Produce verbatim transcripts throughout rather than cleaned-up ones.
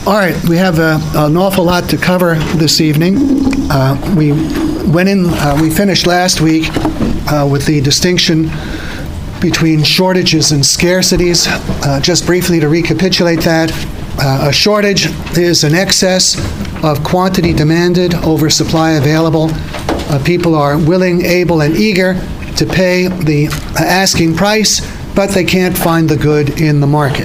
All right, we have a, an awful lot to cover this evening. Uh, we went in, uh, we finished last week uh, with the distinction between shortages and scarcities. Uh, just briefly to recapitulate that, uh, a shortage is an excess of quantity demanded over supply available. Uh, people are willing, able, and eager to pay the asking price, but they can't find the good in the market.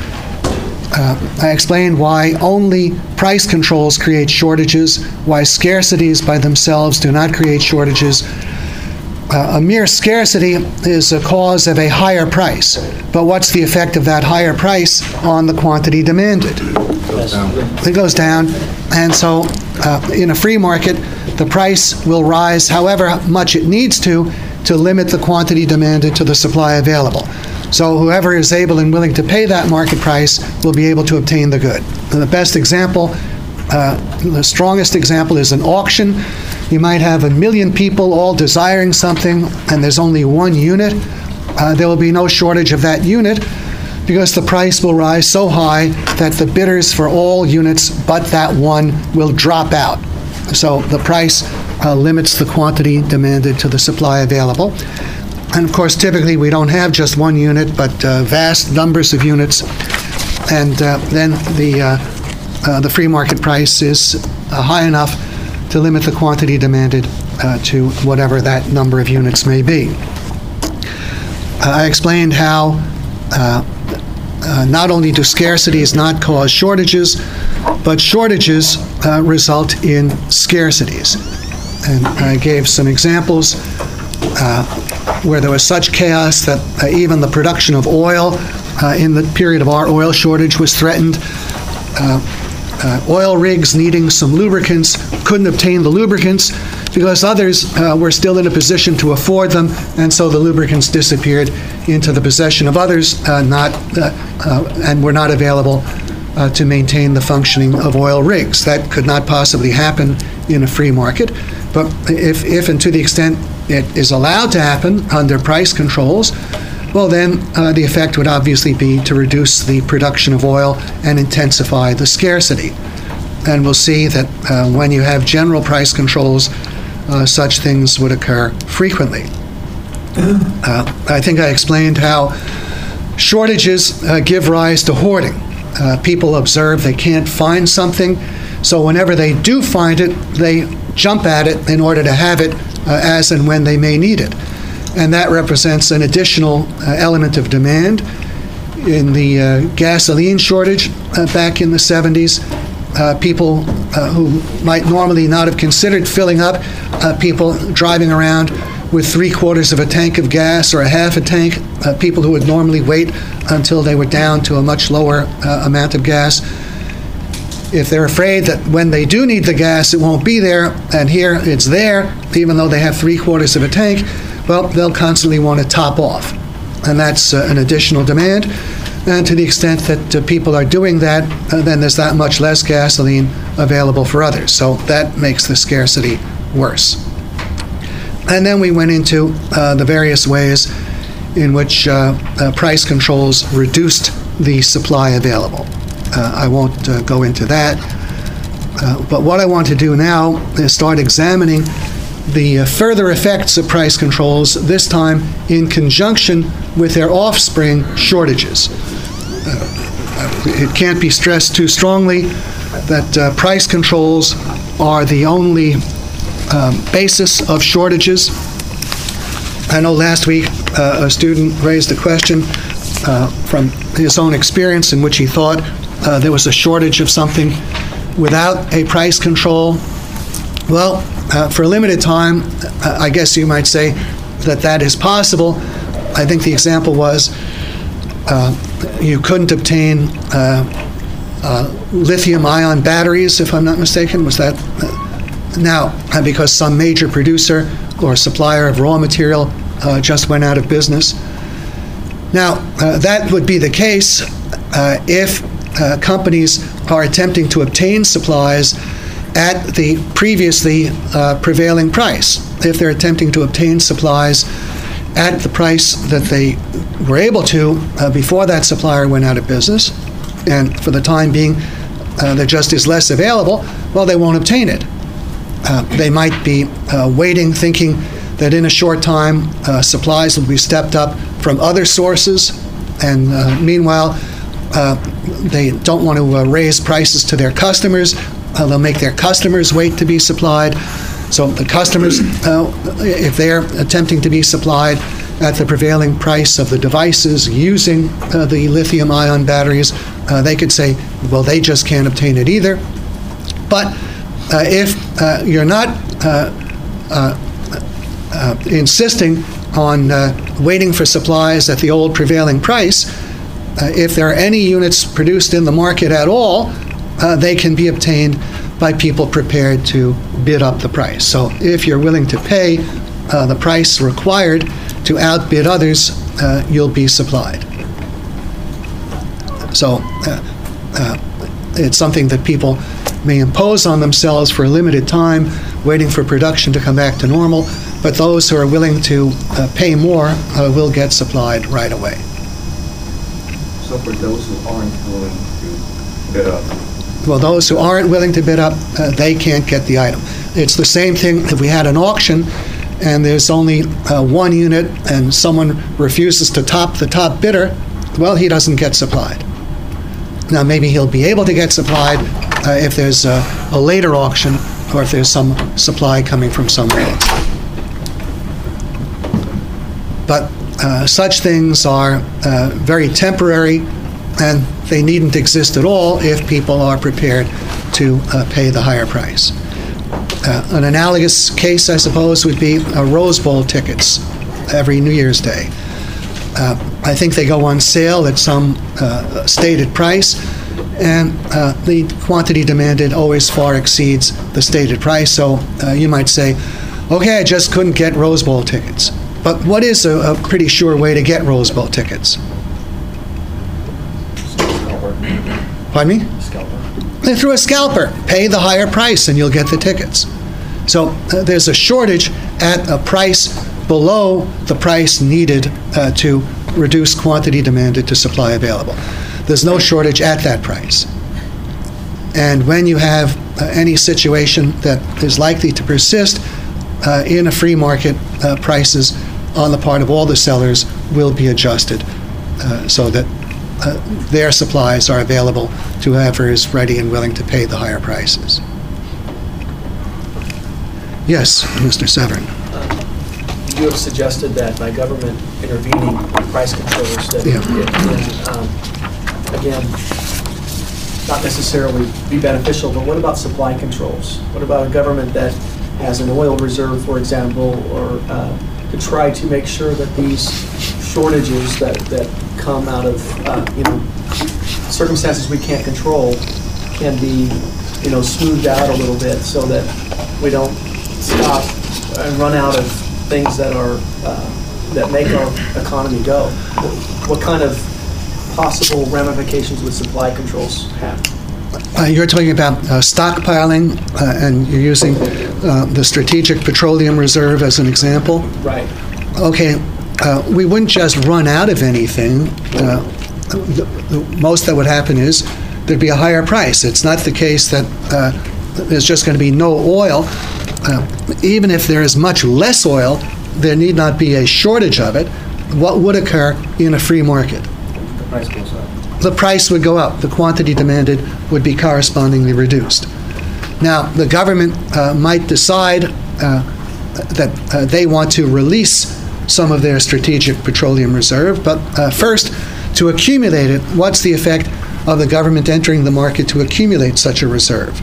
Uh, I explained why only price controls create shortages, why scarcities by themselves do not create shortages. Uh, a mere scarcity is a cause of a higher price, but what's the effect of that higher price on the quantity demanded? It goes down, and so uh, in a free market, the price will rise however much it needs to to limit the quantity demanded to the supply available. So whoever is able and willing to pay that market price will be able to obtain the good. And the best example, uh, the strongest example is an auction. You might have a million people all desiring something, and there's only one unit. Uh, there will be no shortage of that unit because the price will rise so high that the bidders for all units but that one will drop out. So the price uh, limits the quantity demanded to the supply available. And of course, typically we don't have just one unit, but uh, vast numbers of units. And uh, then the, uh, uh, the free market price is uh, high enough to limit the quantity demanded uh, to whatever that number of units may be. Uh, I explained how uh, uh, not only do scarcities not cause shortages, but shortages uh, result in scarcities. And I gave some examples uh, where there was such chaos that uh, even the production of oil uh, in the period of our oil shortage was threatened. Uh, uh, oil rigs needing some lubricants couldn't obtain the lubricants because others uh, were still in a position to afford them, and so the lubricants disappeared into the possession of others uh, not, uh, uh, and were not available uh, to maintain the functioning of oil rigs. That could not possibly happen in a free market, but if, if and to the extent it is allowed to happen under price controls, well then uh, the effect would obviously be to reduce the production of oil and intensify the scarcity. And we'll see that uh, when you have general price controls, uh, such things would occur frequently. Uh, I think I explained how shortages uh, give rise to hoarding. Uh, people observe they can't find something, so whenever they do find it, they jump at it in order to have it uh, as and when they may need it. And that represents an additional uh, element of demand. In the uh, gasoline shortage uh, back in the seventies, uh, people uh, who might normally not have considered filling up, uh, people driving around with three quarters of a tank of gas or a half a tank, uh, people who would normally wait until they were down to a much lower uh, amount of gas. If they're afraid that when they do need the gas, it won't be there, and here it's there, even though they have three quarters of a tank, well, they'll constantly want to top off. And that's uh, an additional demand. And to the extent that uh, people are doing that, uh, then there's that much less gasoline available for others. So that makes the scarcity worse. And then we went into uh, the various ways in which uh, uh, price controls reduced the supply available. Uh, I won't uh, go into that. Uh, but what I want to do now is start examining the uh, further effects of price controls, this time in conjunction with their offspring, shortages. Uh, it can't be stressed too strongly that uh, price controls are the only um, basis of shortages. I know last week uh, a student raised a question uh, from his own experience in which he thought uh, there was a shortage of something without a price control. Well, uh, for a limited time, uh, I guess you might say that that is possible. I think the example was uh, you couldn't obtain uh, uh, lithium-ion batteries, if I'm not mistaken. Was that? Uh, now, uh, because some major producer or supplier of raw material uh, just went out of business. Now, uh, that would be the case uh, if uh, companies are attempting to obtain supplies at the previously uh, prevailing price. If they're attempting to obtain supplies at the price that they were able to uh, before that supplier went out of business, and for the time being uh, there just is less available, well, they won't obtain it. Uh, they might be uh, waiting, thinking that in a short time uh, supplies will be stepped up from other sources, and uh, meanwhile uh, they don't want to uh, raise prices to their customers. Uh, they'll make their customers wait to be supplied. So the customers, uh, if they're attempting to be supplied at the prevailing price of the devices using uh, the lithium-ion batteries, uh, they could say, well, they just can't obtain it either. But uh, if uh, you're not uh, uh, uh, insisting on uh, waiting for supplies at the old prevailing price, uh, if there are any units produced in the market at all, uh, they can be obtained by people prepared to bid up the price. So if you're willing to pay uh, the price required to outbid others, uh, you'll be supplied. So uh, uh, it's something that people may impose on themselves for a limited time, waiting for production to come back to normal, but those who are willing to uh, pay more uh, will get supplied right away. So for those who aren't willing to bid up? Well, those who aren't willing to bid up, uh, they can't get the item. It's the same thing if we had an auction and there's only uh, one unit and someone refuses to top the top bidder, well, he doesn't get supplied. Now, maybe he'll be able to get supplied uh, if there's a, a later auction or if there's some supply coming from somewhere else. But uh, such things are uh, very temporary, and they needn't exist at all if people are prepared to uh, pay the higher price. Uh, an analogous case, I suppose, would be uh, Rose Bowl tickets every New Year's Day. Uh, I think they go on sale at some uh, stated price, and uh, the quantity demanded always far exceeds the stated price. So uh, you might say, okay, I just couldn't get Rose Bowl tickets. But what is a, a pretty sure way to get Rose Bowl tickets? Pardon me? Scalper. Through a scalper. Pay the higher price and you'll get the tickets. So uh, there's a shortage at a price below the price needed uh, to reduce quantity demanded to supply available. There's no shortage at that price. And when you have uh, any situation that is likely to persist uh, in a free market, uh, prices on the part of all the sellers will be adjusted uh, so that Uh, their supplies are available to whoever is ready and willing to pay the higher prices. Yes, Mister Severin. Uh, you have suggested that by government intervening price controls that Yeah. it can, um, again, not necessarily be beneficial, but what about supply controls? What about a government that has an oil reserve, for example, or uh, to try to make sure that these shortages that, that come out of, uh, you know, circumstances we can't control can be, you know, smoothed out a little bit so that we don't stop and run out of things that are, uh, that make our economy go. What kind of possible ramifications would supply controls have? Uh, you're talking about uh, stockpiling, uh, and you're using uh, the Strategic Petroleum Reserve as an example? Right. Okay. Uh, we wouldn't just run out of anything. Uh, the, the most that would happen is there'd be a higher price. It's not the case that uh, there's just going to be no oil. Uh, even if there is much less oil, there need not be a shortage of it. What would occur in a free market? The price goes up. The price would go up. The quantity demanded would be correspondingly reduced. Now, the government uh, might decide uh, that uh, they want to release some of their Strategic Petroleum Reserve, but uh, first, to accumulate it, what's the effect of the government entering the market to accumulate such a reserve?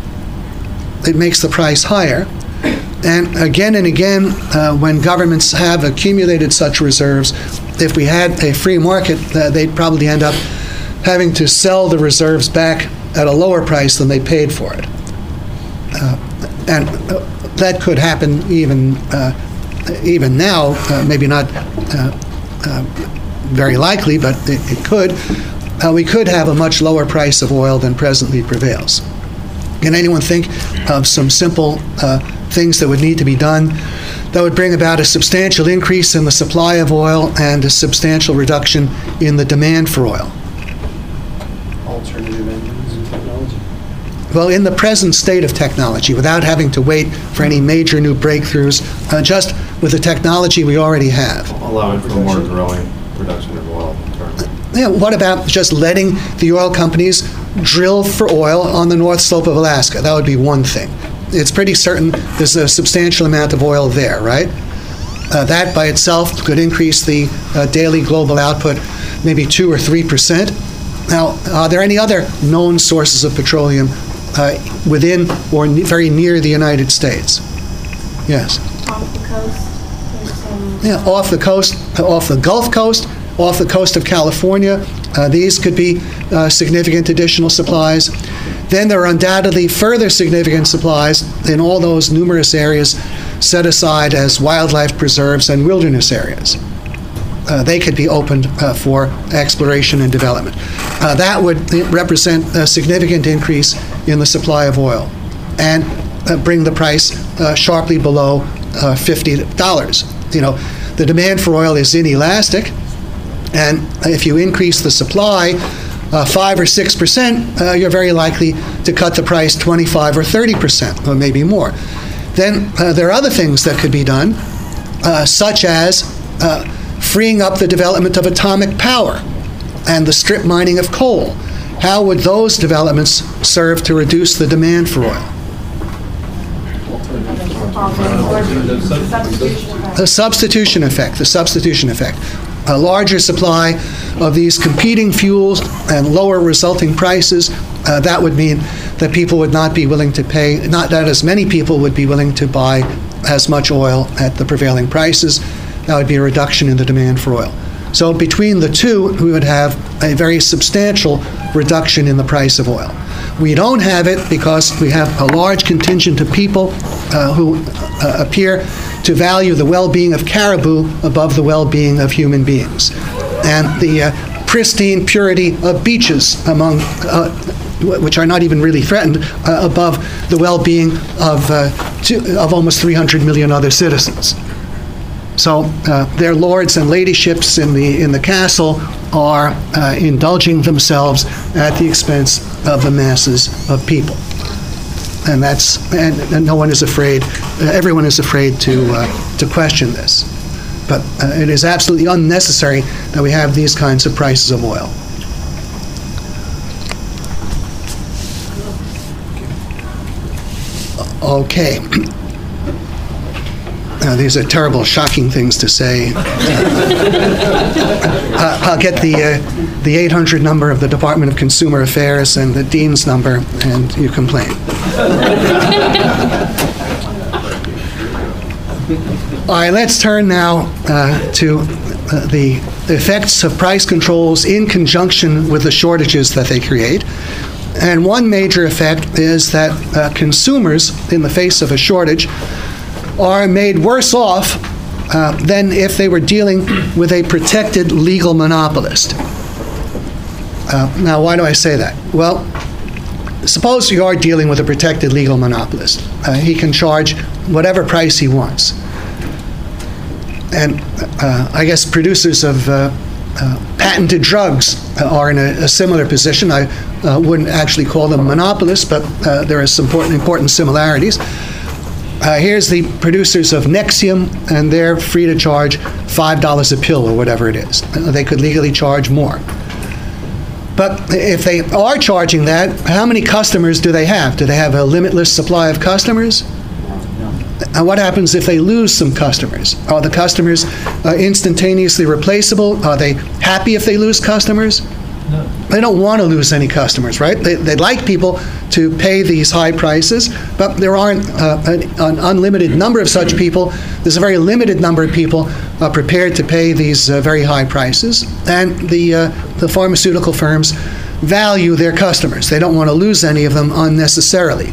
It makes the price higher, and again and again, uh, when governments have accumulated such reserves, if we had a free market, uh, they'd probably end up having to sell the reserves back at a lower price than they paid for it. Uh, and uh, that could happen even uh, even now, uh, maybe not uh, uh, very likely, but it, it could. Uh, we could have a much lower price of oil than presently prevails. Can anyone think of some simple uh, things that would need to be done that would bring about a substantial increase in the supply of oil and a substantial reduction in the demand for oil? Alternative engines and technology. Well, in the present state of technology, without having to wait for any major new breakthroughs, uh, just with the technology we already have. Allowing for more growing production of oil. Yeah, what about just letting the oil companies drill for oil on the North Slope of Alaska? That would be one thing. It's pretty certain there's a substantial amount of oil there, right? Uh, that by itself could increase the uh, daily global output maybe two or three percent. Now, are there any other known sources of petroleum uh, within or ne- very near the United States? Yes. Off the coast. There's some, Yeah, off the coast, uh, off the Gulf Coast, off the coast of California. Uh, these could be uh, significant additional supplies. Then there are undoubtedly further significant supplies in all those numerous areas set aside as wildlife preserves and wilderness areas. Uh, they could be opened uh, for exploration and development. Uh, that would represent a significant increase in the supply of oil and uh, bring the price uh, sharply below uh, fifty dollars. You know, the demand for oil is inelastic, and if you increase the supply uh, five or six percent, uh, you're very likely to cut the price twenty-five or thirty percent, or maybe more. Then uh, there are other things that could be done, uh, such as uh, freeing up the development of atomic power and the strip mining of coal. How would those developments serve to reduce the demand for oil? The substitution effect, the substitution effect. A larger supply of these competing fuels and lower resulting prices, uh, that would mean that people would not be willing to pay, not that as many people would be willing to buy as much oil at the prevailing prices. That would be a reduction in the demand for oil. So between the two, we would have a very substantial reduction in the price of oil. We don't have it because we have a large contingent of people uh, who uh, appear to value the well-being of caribou above the well-being of human beings. And the uh, pristine purity of beaches, among uh, which are not even really threatened, uh, above the well-being of, uh, two, of almost three hundred million other citizens. So uh, their lords and ladyships in the in the castle are uh, indulging themselves at the expense of the masses of people, and that's and, and no one is afraid. Uh, everyone is afraid to uh, to question this, but uh, it is absolutely unnecessary that we have these kinds of prices of oil. Okay. Uh, these are terrible, shocking things to say. Uh, I'll get the uh, the eight hundred number of the Department of Consumer Affairs and the dean's number, and you complain. All right, let's turn now uh, to uh, the effects of price controls in conjunction with the shortages that they create. And one major effect is that uh, consumers, in the face of a shortage, are made worse off uh, than if they were dealing with a protected legal monopolist. Uh, now, why do I say that? Well, suppose you are dealing with a protected legal monopolist. Uh, he can charge whatever price he wants. And uh, I guess producers of uh, uh, patented drugs are in a, a similar position. I uh, wouldn't actually call them monopolists, but uh, there are some important, important similarities. Uh, here's the producers of Nexium, and they're free to charge five dollars a pill or whatever it is. Uh, they could legally charge more. But if they are charging that, how many customers do they have? Do they have a limitless supply of customers? And what happens if they lose some customers? Are the customers uh, instantaneously replaceable? Are they happy if they lose customers? No. They don't want to lose any customers, right? They, they'd like people to pay these high prices, but there aren't uh, an, an unlimited number of such people. There's a very limited number of people uh, prepared to pay these uh, very high prices, and the, uh, the pharmaceutical firms value their customers. They don't want to lose any of them unnecessarily.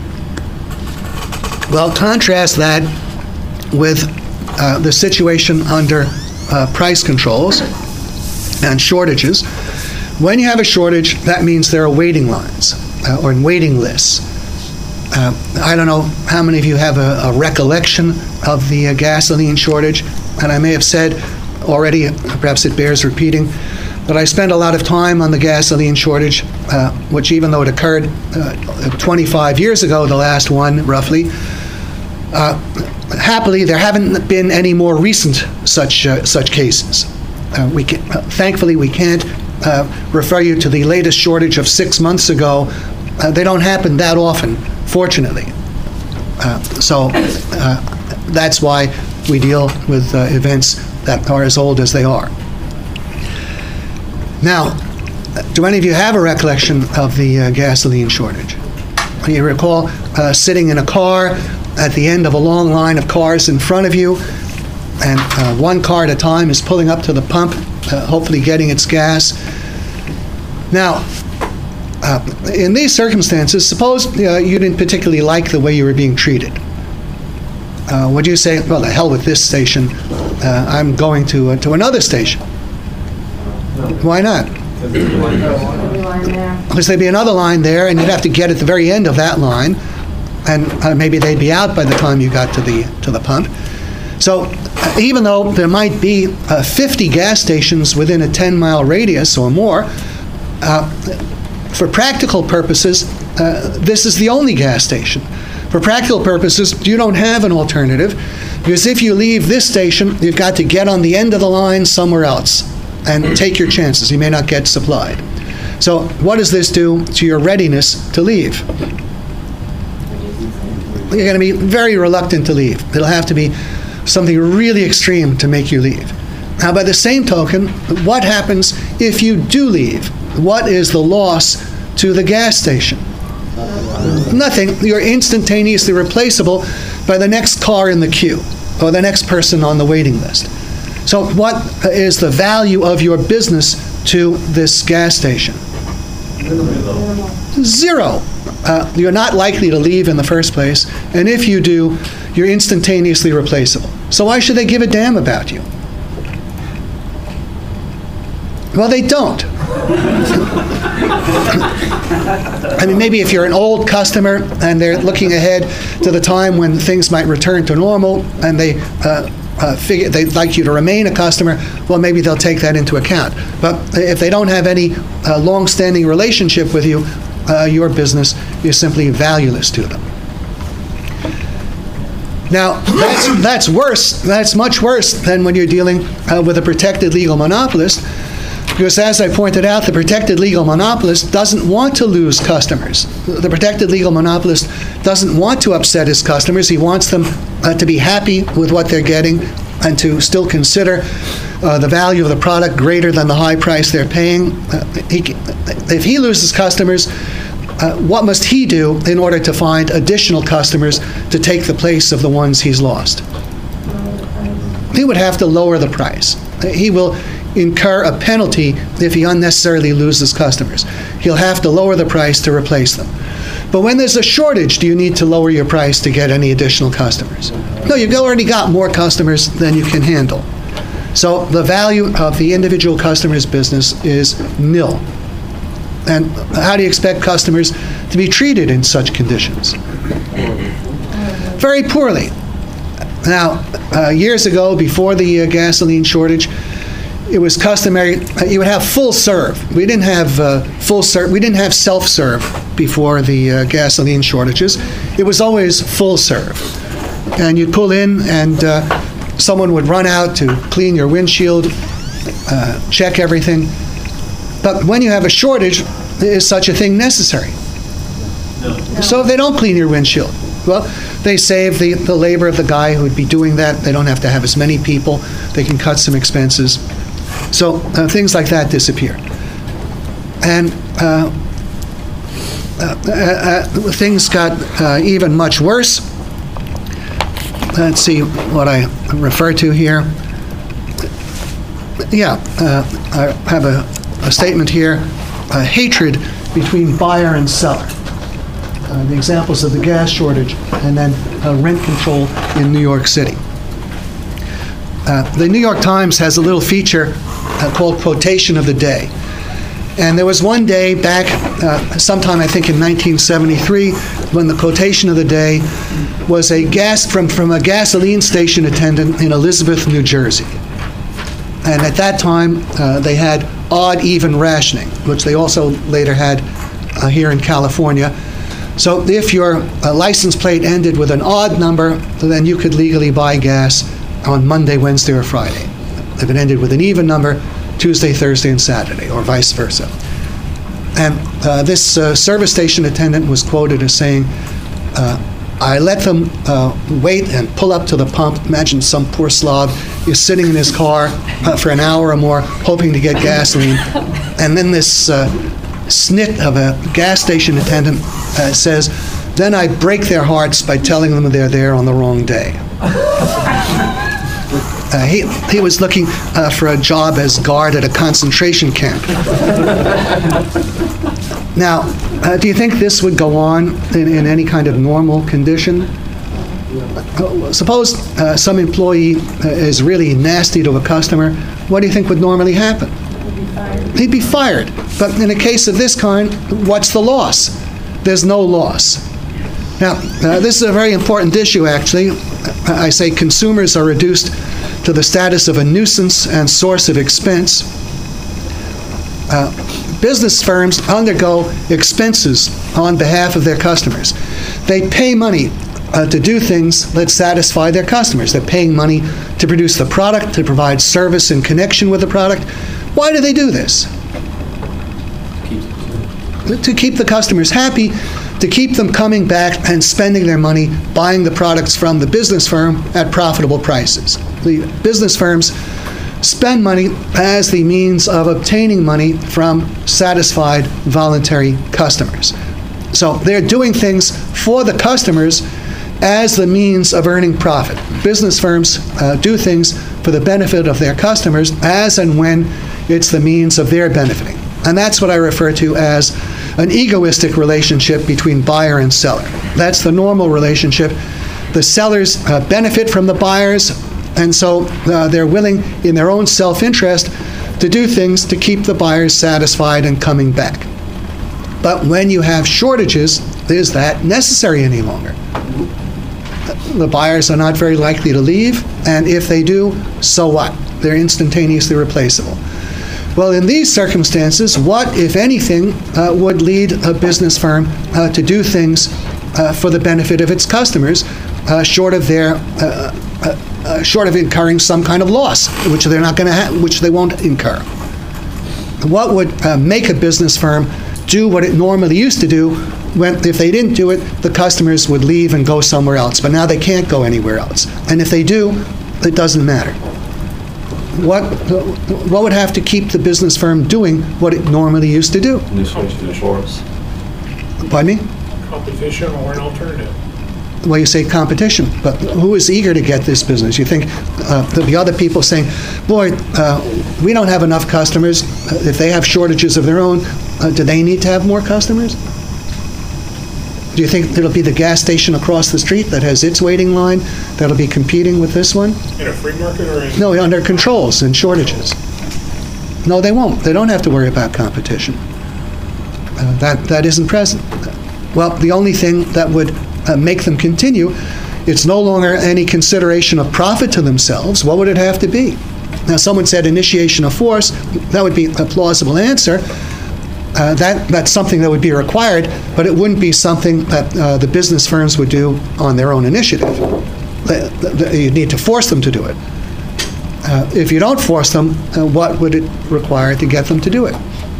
Well, contrast that with uh, the situation under uh, price controls and shortages. When you have a shortage, that means there are waiting lines uh, or waiting lists. Uh, I don't know how many of you have a, a recollection of the uh, gasoline shortage, and I may have said already, perhaps it bears repeating, But I spent a lot of time on the gasoline shortage, uh, which even though it occurred uh, twenty-five years ago, the last one, roughly, uh, happily, there haven't been any more recent such uh, such cases. Uh, we can, uh, thankfully, we can't uh, refer you to the latest shortage of six months ago. Uh, they don't happen that often, fortunately. Uh, so uh, that's why we deal with uh, events that are as old as they are. Now, do any of you have a recollection of the uh, gasoline shortage? Do you recall uh, sitting in a car at the end of a long line of cars in front of you, and uh, one car at a time is pulling up to the pump, uh, hopefully getting its gas? Now, uh, in these circumstances, suppose uh, you didn't particularly like the way you were being treated. Uh, would you say, well, the hell with this station, uh, I'm going to, uh, to another station? Why not? Every line there. Because there'd be another line there, and you'd have to get at the very end of that line, and uh, maybe they'd be out by the time you got to the to the pump. So uh, even though there might be uh, fifty gas stations within a ten-mile radius or more, uh, for practical purposes, uh, this is the only gas station. For practical purposes, you don't have an alternative, because if you leave this station, you've got to get on the end of the line somewhere else and take your chances. You may not get supplied. So what does this do to your readiness to leave? You're going to be very reluctant to leave. It'll have to be something really extreme to make you leave. Now, by the same token, what happens if you do leave? What is the loss to the gas station? Nothing. You're instantaneously replaceable by the next car in the queue or the next person on the waiting list. So what is the value of your business to this gas station? Zero. Uh, you're not likely to leave in the first place, and if you do, you're instantaneously replaceable. So why should they give a damn about you? Well, they don't. I mean, maybe if you're an old customer and they're looking ahead to the time when things might return to normal, and they uh, uh, figure they'd like you to remain a customer, well, maybe they'll take that into account. But if they don't have any uh, long-standing relationship with you, uh, your business is simply valueless to them. Now, that's, that's worse. That's much worse than when you're dealing uh, with a protected legal monopolist, because as I pointed out, the protected legal monopolist doesn't want to lose customers. The protected legal monopolist doesn't want to upset his customers. He wants them uh, to be happy with what they're getting and to still consider uh, the value of the product greater than the high price they're paying. Uh, he, if he loses customers, uh, what must he do in order to find additional customers to take the place of the ones he's lost? He would have to lower the price. He will incur a penalty if he unnecessarily loses customers. He'll have to lower the price to replace them. But when there's a shortage, do you need to lower your price to get any additional customers? No, you've already got more customers than you can handle. So the value of the individual customer's business is nil. And how do you expect customers to be treated in such conditions? Very poorly. Now, uh, years ago, before the uh, gasoline shortage, it was customary, uh, you would have full serve. We didn't have uh, full serve, we didn't have self-serve before the uh, gasoline shortages. It was always full serve. And you'd pull in and uh, someone would run out to clean your windshield, uh, check everything. But when you have a shortage, is such a thing necessary? No. So if they don't clean your windshield, well, they save the, the labor of the guy who would be doing that. They don't have to have as many people. They can cut some expenses. So uh, things like that disappear. And uh, uh, uh, uh, things got uh, even much worse. Let's see what I refer to here. Yeah, uh, I have a, a statement here, a hatred between buyer and seller. Uh, the examples of the gas shortage and then uh, rent control in New York City. Uh, the New York Times has a little feature uh, called Quotation of the Day. And there was one day back, uh, sometime I think in nineteen seventy-three, when the quotation of the day was a gas from, from a gasoline station attendant in Elizabeth, New Jersey. And at that time, uh, they had odd-even rationing, which they also later had uh, here in California. So if your uh, license plate ended with an odd number, then you could legally buy gas on Monday, Wednesday, or Friday. If it ended with an even number, Tuesday, Thursday, and Saturday, or vice versa. And uh, this uh, service station attendant was quoted as saying, uh, I let them uh, wait and pull up to the pump. Imagine some poor slob is sitting in his car uh, for an hour or more hoping to get gasoline. And then this uh, snit of a gas station attendant uh, says, then I break their hearts by telling them they're there on the wrong day. Uh, he, he was looking uh, for a job as guard at a concentration camp. Now, uh, do you think this would go on in, in any kind of normal condition? Uh, suppose uh, some employee uh, is really nasty to a customer. What do you think would normally happen? He'd be fired. But in a case of this kind, what's the loss? There's no loss. Now, uh, this is a very important issue, actually. I say consumers are reduced to the status of a nuisance and source of expense. Uh, business firms undergo expenses on behalf of their customers. They pay money uh, to do things that satisfy their customers. They're paying money to produce the product, to provide service in connection with the product. Why do they do this? To keep the customers happy, to keep them coming back and spending their money buying the products from the business firm at profitable prices. The business firms spend money as the means of obtaining money from satisfied voluntary customers. So they're doing things for the customers as the means of earning profit. Business firms uh, do things for the benefit of their customers as and when it's the means of their benefiting. And that's what I refer to as an egoistic relationship between buyer and seller. That's the normal relationship. The sellers uh, benefit from the buyers, and so uh, they're willing, in their own self-interest, to do things to keep the buyers satisfied and coming back. But when you have shortages, is that necessary any longer? The buyers are not very likely to leave, and if they do, so what? They're instantaneously replaceable. Well, in these circumstances, what, if anything, uh, would lead a business firm uh, to do things uh, for the benefit of its customers, uh, short of their, uh, uh, uh, short of incurring some kind of loss, which they're not going to have, which they won't incur? What would uh, make a business firm do what it normally used to do? When, if they didn't do it, the customers would leave and go somewhere else. But now they can't go anywhere else. And if they do, it doesn't matter. What, what would have to keep the business firm doing what it normally used to do? Insurance. Pardon me? Competition or an alternative. Well, you say competition, but who is eager to get this business? You think uh, there'll be other people saying, boy, uh, we don't have enough customers. Uh, if they have shortages of their own, uh, do they need to have more customers? Do you think it'll be the gas station across the street that has its waiting line that'll be competing with this one? In a free market or in... No, under controls and shortages. No, they won't. They don't have to worry about competition. Uh, that, that isn't present. Well, the only thing that would uh, make them continue, it's no longer any consideration of profit to themselves. What would it have to be? Now, someone said initiation of force. That would be a plausible answer. Uh, that, that's something that would be required, but it wouldn't be something that uh, the business firms would do on their own initiative. You'd need to force them to do it. Uh, if you don't force them, uh, what would it require to get them to do it?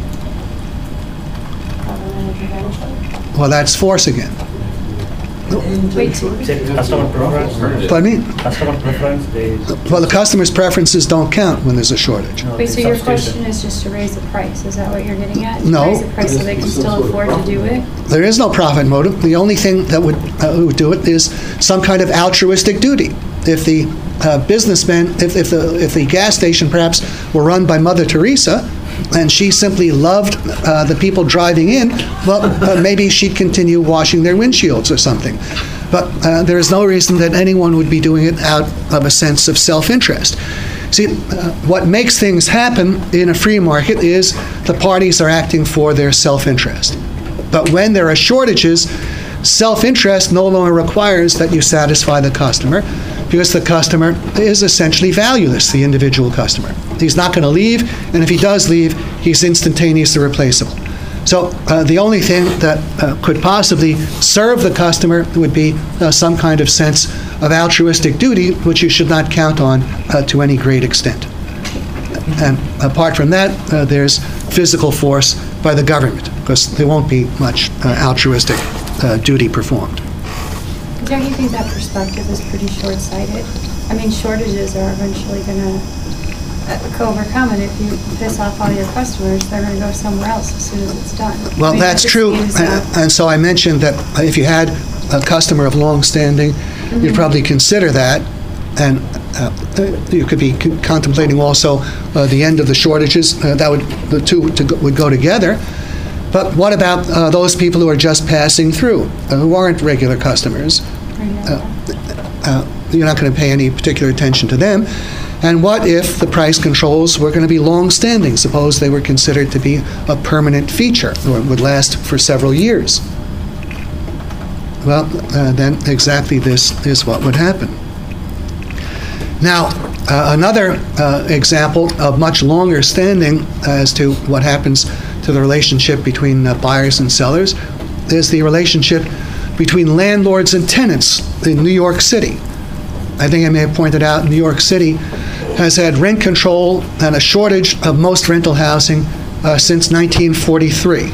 Well, that's force again. Wait, Customer preference. Pardon me? Customer preference. They, Well, the customer's preferences don't count when there's a shortage. wait, so your question is just to raise the price, is that what you're getting at? No. Raise the price so they can still afford to do it? There is no profit motive. The only thing that would, uh, would do it is some kind of altruistic duty. If the uh, businessman, if, if the if the gas station perhaps were run by Mother Teresa, and she simply loved uh, the people driving in, well, uh, maybe she'd continue washing their windshields or something. But uh, there is no reason that anyone would be doing it out of a sense of self-interest. See, uh, what makes things happen in a free market is the parties are acting for their self-interest. But when there are shortages, self-interest no longer requires that you satisfy the customer. because the customer is essentially valueless, the individual customer. He's not going to leave, and if he does leave, he's instantaneously replaceable. So uh, the only thing that uh, could possibly serve the customer would be uh, some kind of sense of altruistic duty, which you should not count on uh, to any great extent. And apart from that, uh, there's physical force by the government, because there won't be much uh, altruistic uh, duty performed. Don't you think that perspective is pretty short-sighted? I mean, shortages are eventually going to overcome, and if you piss off all your customers, they're going to go somewhere else as soon as it's done. Well, I mean, that's that just true, seems, and, uh, and so I mentioned that if you had a customer of long standing, Mm-hmm. you'd probably consider that, and uh, you could be con- contemplating also uh, the end of the shortages. Uh, that would the two to go, would go together. But what about uh, those people who are just passing through, uh, who aren't regular customers? Uh, uh, you're not going to pay any particular attention to them. And what if the price controls were going to be long-standing? Suppose they were considered to be a permanent feature, or would last for several years. Well, uh, then exactly this is what would happen. Now, uh, another uh, example of much longer standing as to what happens to the relationship between uh, buyers and sellers is the relationship between landlords and tenants in New York City. I think I may have pointed out New York City has had rent control and a shortage of most rental housing uh, since nineteen forty-three.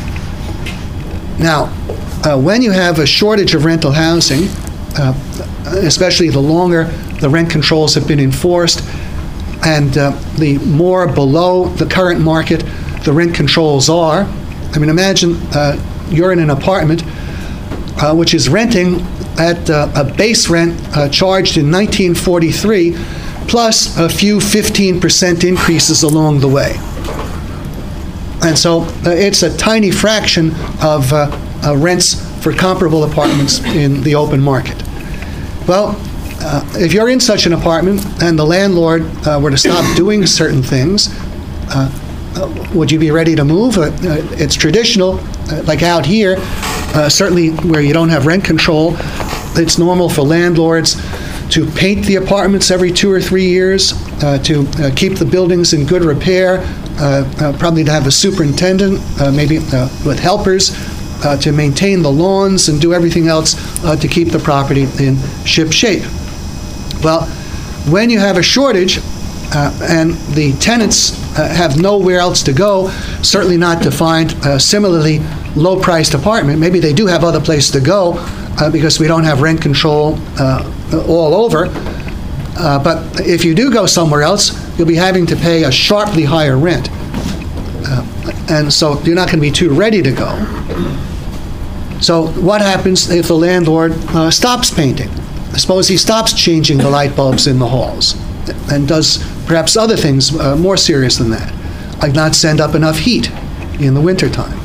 Now, uh, when you have a shortage of rental housing, uh, especially the longer the rent controls have been enforced, and uh, the more below the current market the rent controls are. I mean, imagine uh, you're in an apartment uh, which is renting at uh, a base rent uh, charged in nineteen forty-three, plus a few fifteen percent increases along the way. And so uh, it's a tiny fraction of uh, uh, rents for comparable apartments in the open market. Well, uh, if you're in such an apartment and the landlord uh, were to stop doing certain things, uh, uh, would you be ready to move? Uh, uh, it's traditional, uh, like out here, uh, certainly where you don't have rent control, it's normal for landlords to paint the apartments every two or three years, uh, to uh, keep the buildings in good repair, uh, uh, probably to have a superintendent, uh, maybe uh, with helpers, uh, to maintain the lawns and do everything else uh, to keep the property in ship shape. Well, when you have a shortage uh, and the tenants uh, have nowhere else to go, certainly not to find a similarly low-priced apartment, maybe they do have other places to go uh, because we don't have rent control uh, all over, uh, but if you do go somewhere else, you'll be having to pay a sharply higher rent. Uh, and so you're not going to be too ready to go. So what happens if the landlord uh, stops painting? Suppose he stops changing the light bulbs in the halls and does perhaps other things uh, more serious than that, like not send up enough heat in the wintertime.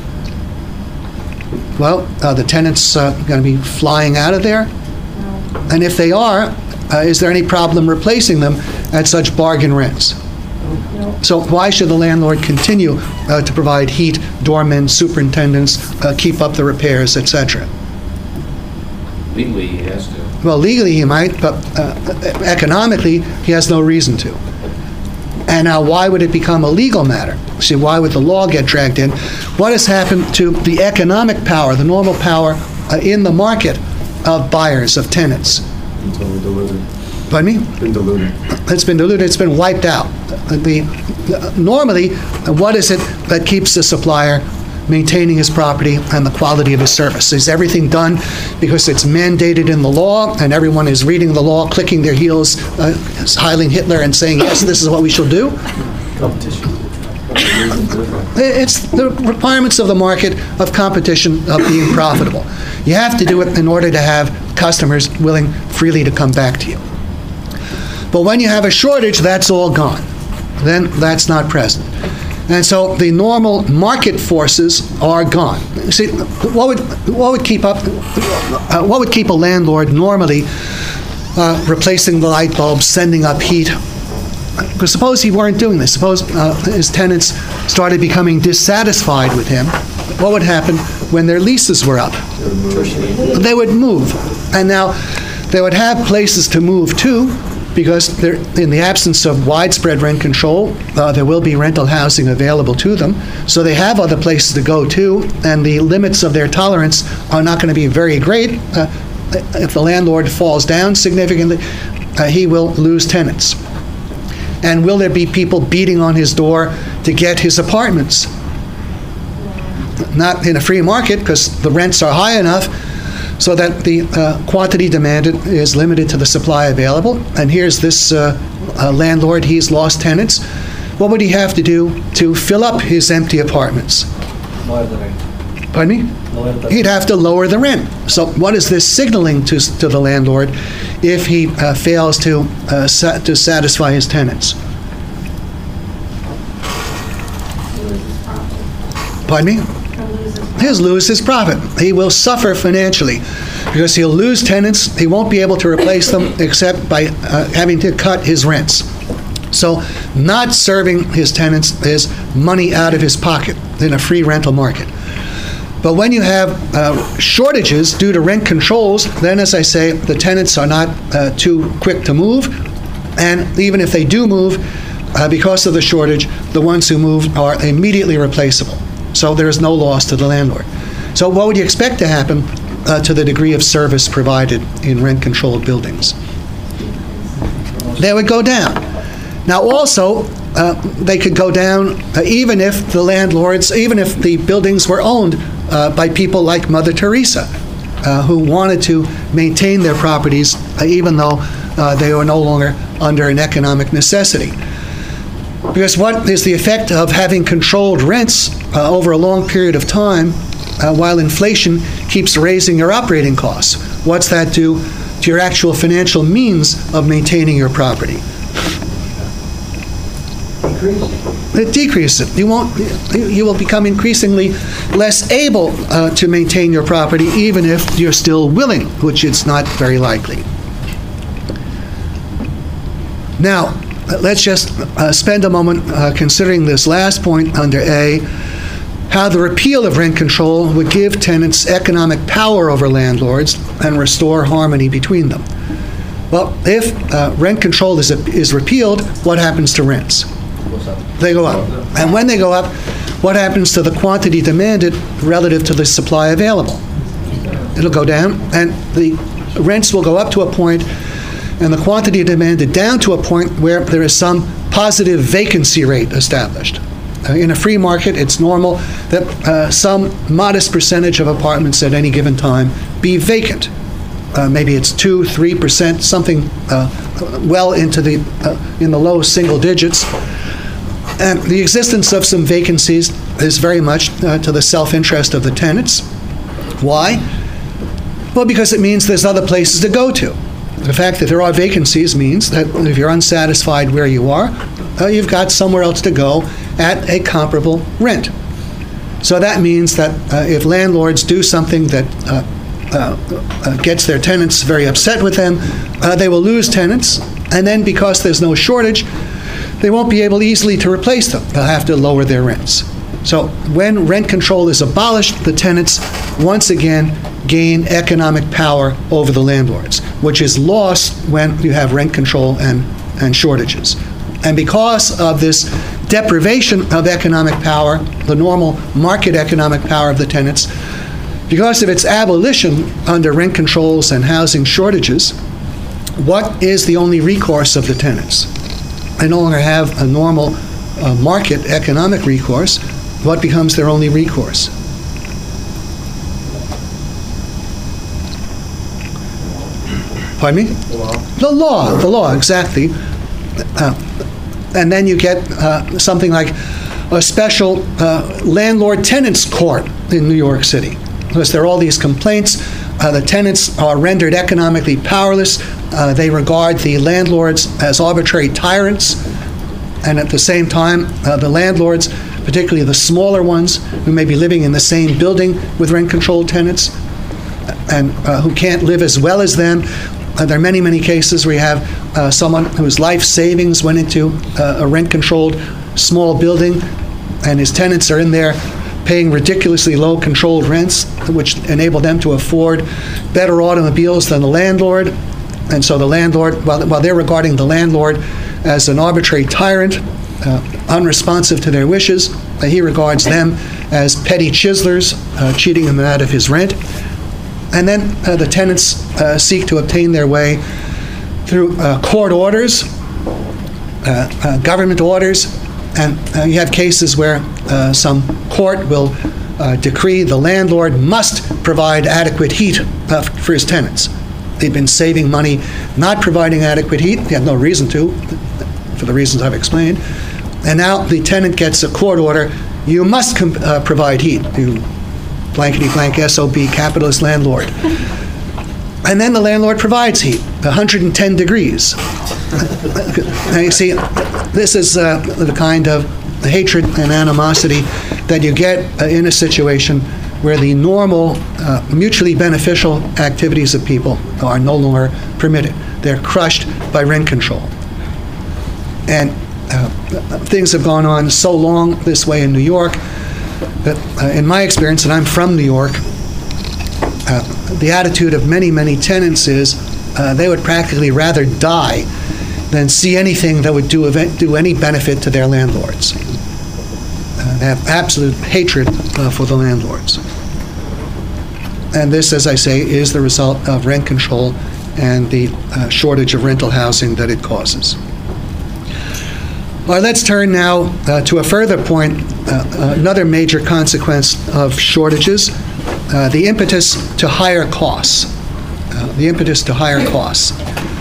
Well, are the tenants uh, going to be flying out of there? And if they are, uh, is there any problem replacing them at such bargain rents? So why should the landlord continue uh, to provide heat, doormen, superintendents, uh, keep up the repairs, et cetera? Legally, he has to. Well, legally he might, but uh, economically he has no reason to. And now why would it become a legal matter? See, why would the law get dragged in? What has happened to the economic power, the normal power uh, in the market of buyers, of tenants? It's totally diluted. Pardon me? It's been diluted. It's been diluted, it's been wiped out. The, uh, normally, what is it that keeps the supplier maintaining his property and the quality of his service? Is everything done because it's mandated in the law and everyone is reading the law, clicking their heels, uh, Heiling Hitler and saying, yes, this is what we shall do? Competition. It's the requirements of the market, of competition, of being profitable. You have to do it in order to have customers willing freely to come back to you. But when you have a shortage, that's all gone. Then that's not present. And so the normal market forces are gone. See, what would what would keep up? Uh, what would keep a landlord normally uh, replacing the light bulbs, sending up heat? Because suppose he weren't doing this. Suppose uh, his tenants started becoming dissatisfied with him. What would happen when their leases were up? They would move. And now They would have places to move to, because they're, in the absence of widespread rent control, uh, there will be rental housing available to them. So they have other places to go to, and the limits of their tolerance are not going to be very great. Uh, if the landlord falls down significantly, uh, he will lose tenants. And will there be people beating on his door to get his apartments? Not in a free market, because the rents are high enough so that the uh, quantity demanded is limited to the supply available. And here's this uh, uh, landlord, he's lost tenants. What would he have to do to fill up his empty apartments? Lower the rent. Pardon me? Lower the He'd have to lower the rent. So what is this signaling to, to the landlord if he uh, fails to, uh, sa to satisfy his tenants? Pardon me? He'll lose his profit. He will suffer financially because he'll lose tenants. He won't be able to replace them except by uh, having to cut his rents. So not serving his tenants is money out of his pocket in a free rental market. But when you have uh, shortages due to rent controls, then, as I say, the tenants are not uh, too quick to move. And even if they do move, uh, because of the shortage, the ones who move are immediately replaceable. So there is no loss to the landlord. So what would you expect to happen uh, to the degree of service provided in rent-controlled buildings? They would go down. Now also, uh, they could go down uh, even if the landlords, even if the buildings were owned uh, by people like Mother Teresa, uh, who wanted to maintain their properties uh, even though uh, they were no longer under an economic necessity. Because what is the effect of having controlled rents uh, over a long period of time uh, while inflation keeps raising your operating costs? What's that do to your actual financial means of maintaining your property? It decreases. You won't. You will become increasingly less able uh, to maintain your property, even if you're still willing, which it's not very likely. Now, let's just uh, spend a moment uh, considering this last point under A, how the repeal of rent control would give tenants economic power over landlords and restore harmony between them. Well, if uh, rent control is, is repealed, what happens to rents? They go up. And when they go up, what happens to the quantity demanded relative to the supply available? It'll go down, and the rents will go up to a point, and the quantity demanded down to a point where there is some positive vacancy rate established. Uh, in a free market, it's normal that uh, some modest percentage of apartments at any given time be vacant. Uh, maybe it's two, three percent, something uh, well into the uh, in the low single digits. And the existence of some vacancies is very much uh, to the self-interest of the tenants. Why? Well, because it means there's other places to go to. The fact that there are vacancies means that if you're unsatisfied where you are, uh, you've got somewhere else to go at a comparable rent. So that means that uh, if landlords do something that uh, uh, uh, gets their tenants very upset with them, uh, they will lose tenants, and then because there's no shortage, they won't be able easily to replace them. They'll have to lower their rents. So when rent control is abolished, the tenants once again gain economic power over the landlords, which is lost when you have rent control and, and shortages. And because of this deprivation of economic power, the normal market economic power of the tenants, because of its abolition under rent controls and housing shortages, what is the only recourse of the tenants? They no longer have a normal uh, market economic recourse. What becomes their only recourse? Pardon me? The law. The law, the law, exactly. Uh, and then you get uh, something like a special uh, landlord-tenants court in New York City. Because there are all these complaints. Uh, the tenants are rendered economically powerless. Uh, they regard the landlords as arbitrary tyrants. And at the same time, uh, the landlords, particularly the smaller ones who may be living in the same building with rent-controlled tenants and uh, who can't live as well as them. Uh, there are many, many cases where you have uh, someone whose life savings went into uh, a rent-controlled small building, and his tenants are in there paying ridiculously low controlled rents, which enable them to afford better automobiles than the landlord. And so the landlord, while, while they're regarding the landlord as an arbitrary tyrant, uh, unresponsive to their wishes, uh, he regards them as petty chiselers, uh, cheating him out of his rent. And then uh, the tenants uh, seek to obtain their way through uh, court orders, uh, uh, government orders, and uh, you have cases where uh, some court will uh, decree the landlord must provide adequate heat uh, for his tenants. They've been saving money not providing adequate heat. They have no reason to, for the reasons I've explained. And now the tenant gets a court order, you must com- uh, provide heat, you blankety-blank S O B capitalist landlord. And then the landlord provides heat, one hundred ten degrees. Now you see, this is uh, the kind of hatred and animosity that you get uh, in a situation where the normal, uh, mutually beneficial activities of people are no longer permitted. They're crushed by rent control. And uh, things have gone on so long this way in New York that, uh, in my experience, and I'm from New York, uh, the attitude of many, many tenants is uh, they would practically rather die than see anything that would do, event, do any benefit to their landlords. Uh, they have absolute hatred uh, for the landlords. And this, as I say, is the result of rent control and the uh, shortage of rental housing that it causes. All right, let's turn now uh, to a further point, uh, another major consequence of shortages, uh, the impetus to higher costs. Uh, the impetus to higher costs.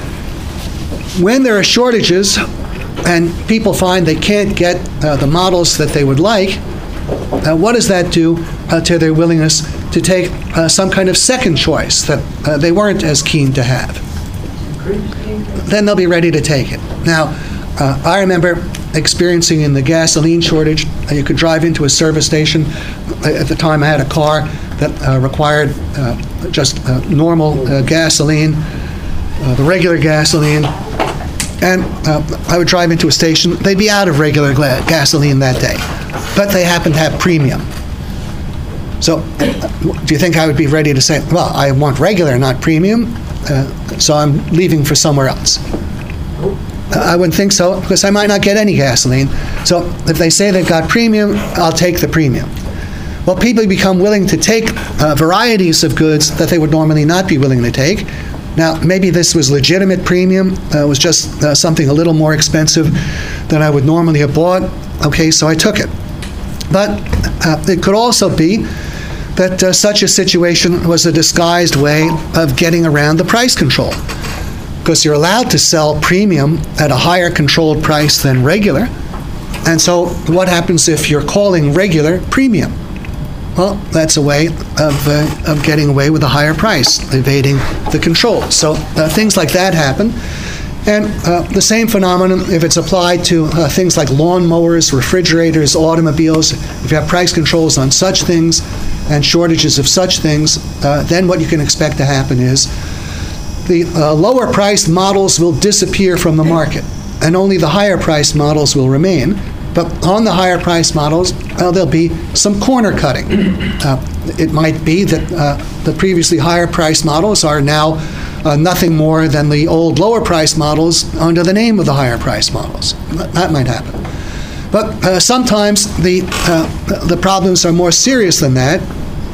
When there are shortages and people find they can't get uh, the models that they would like, uh, what does that do uh, to their willingness to take uh, some kind of second choice that uh, they weren't as keen to have? Then they'll be ready to take it. Now, uh, I remember experiencing in the gasoline shortage, uh, you could drive into a service station. At the time I had a car that uh, required uh, just uh, normal uh, gasoline, uh, the regular gasoline, and uh, I would drive into a station, they'd be out of regular gla- gasoline that day, but they happened to have premium. So, uh, do you think I would be ready to say, well, I want regular, not premium, uh, so I'm leaving for somewhere else? Uh, I wouldn't think so, because I might not get any gasoline. So, if they say they've got premium, I'll take the premium. Well, people become willing to take uh, varieties of goods that they would normally not be willing to take. Now, maybe this was legitimate premium, uh, it was just uh, something a little more expensive than I would normally have bought. Okay, so I took it. But uh, it could also be that uh, such a situation was a disguised way of getting around the price control, because you're allowed to sell premium at a higher controlled price than regular. And so what happens if you're calling regular premium? Well, that's a way of, uh, of getting away with a higher price, evading the control. So uh, things like that happen. And uh, the same phenomenon, if it's applied to uh, things like lawnmowers, refrigerators, automobiles, if you have price controls on such things and shortages of such things, uh, then what you can expect to happen is the uh, lower priced models will disappear from the market, and only the higher priced models will remain. But on the higher priced models, uh, there'll be some corner cutting. Uh, it might be that uh, the previously higher priced models are now uh, nothing more than the old lower priced models under the name of the higher priced models. That might happen. But uh, sometimes the, uh, the problems are more serious than that.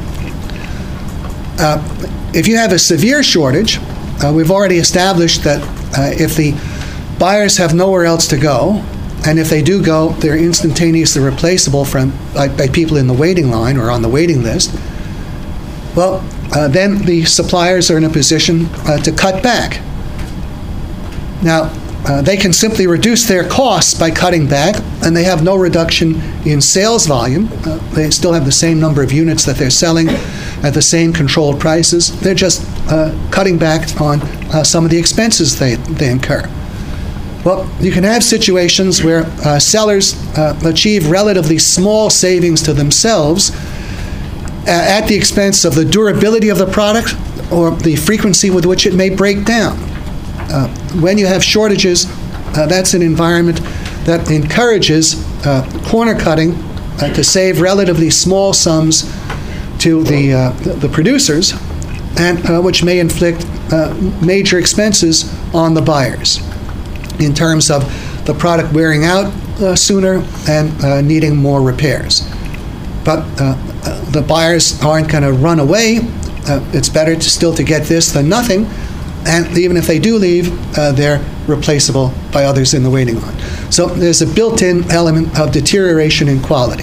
Uh, if you have a severe shortage, uh, we've already established that uh, if the buyers have nowhere else to go, and if they do go, they're instantaneously replaceable from, by, by people in the waiting line or on the waiting list, well, uh, then the suppliers are in a position uh, to cut back. Now, uh, they can simply reduce their costs by cutting back, and they have no reduction in sales volume. Uh, they still have the same number of units that they're selling at the same controlled prices. They're just uh, cutting back on uh, some of the expenses they, they incur. Well, you can have situations where uh, sellers uh, achieve relatively small savings to themselves uh, at the expense of the durability of the product or the frequency with which it may break down. Uh, when you have shortages, uh, that's an environment that encourages uh, corner cutting uh, to save relatively small sums to the, uh, the producers, and uh, which may inflict uh, major expenses on the buyers in terms of the product wearing out uh, sooner and uh, needing more repairs. But uh, the buyers aren't going to run away. Uh, it's better to still to get this than nothing. And even if they do leave, uh, they're replaceable by others in the waiting line. So there's a built-in element of deterioration in quality.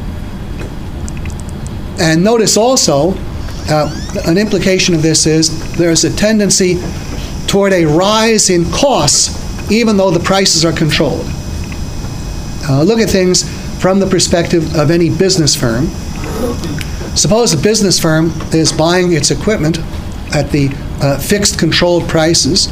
And notice also, uh, an implication of this is there's a tendency toward a rise in costs, even though the prices are controlled. Uh, look at things from the perspective of any business firm. Suppose a business firm is buying its equipment at the uh, fixed controlled prices,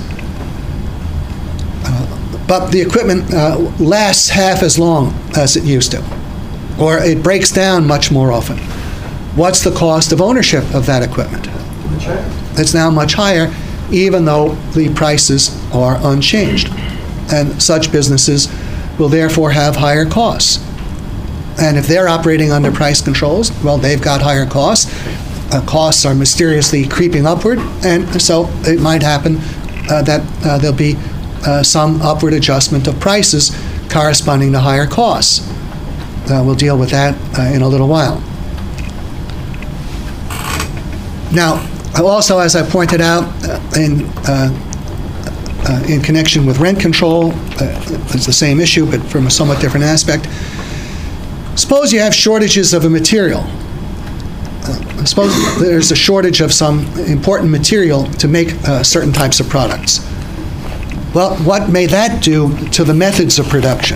uh, but the equipment uh, lasts half as long as it used to, or it breaks down much more often. What's the cost of ownership of that equipment? Much higher. It's now much higher, even though the prices are unchanged. And such businesses will therefore have higher costs. And if they're operating under price controls, well, they've got higher costs. Uh, costs are mysteriously creeping upward, and so it might happen uh, that uh, there'll be uh, some upward adjustment of prices corresponding to higher costs. Uh, we'll deal with that uh, in a little while. Now, also, as I pointed out, uh, in uh, uh, in connection with rent control, uh, it's the same issue, but from a somewhat different aspect. Suppose you have shortages of a material. Uh, suppose there's a shortage of some important material to make uh, certain types of products. Well, what may that do to the methods of production?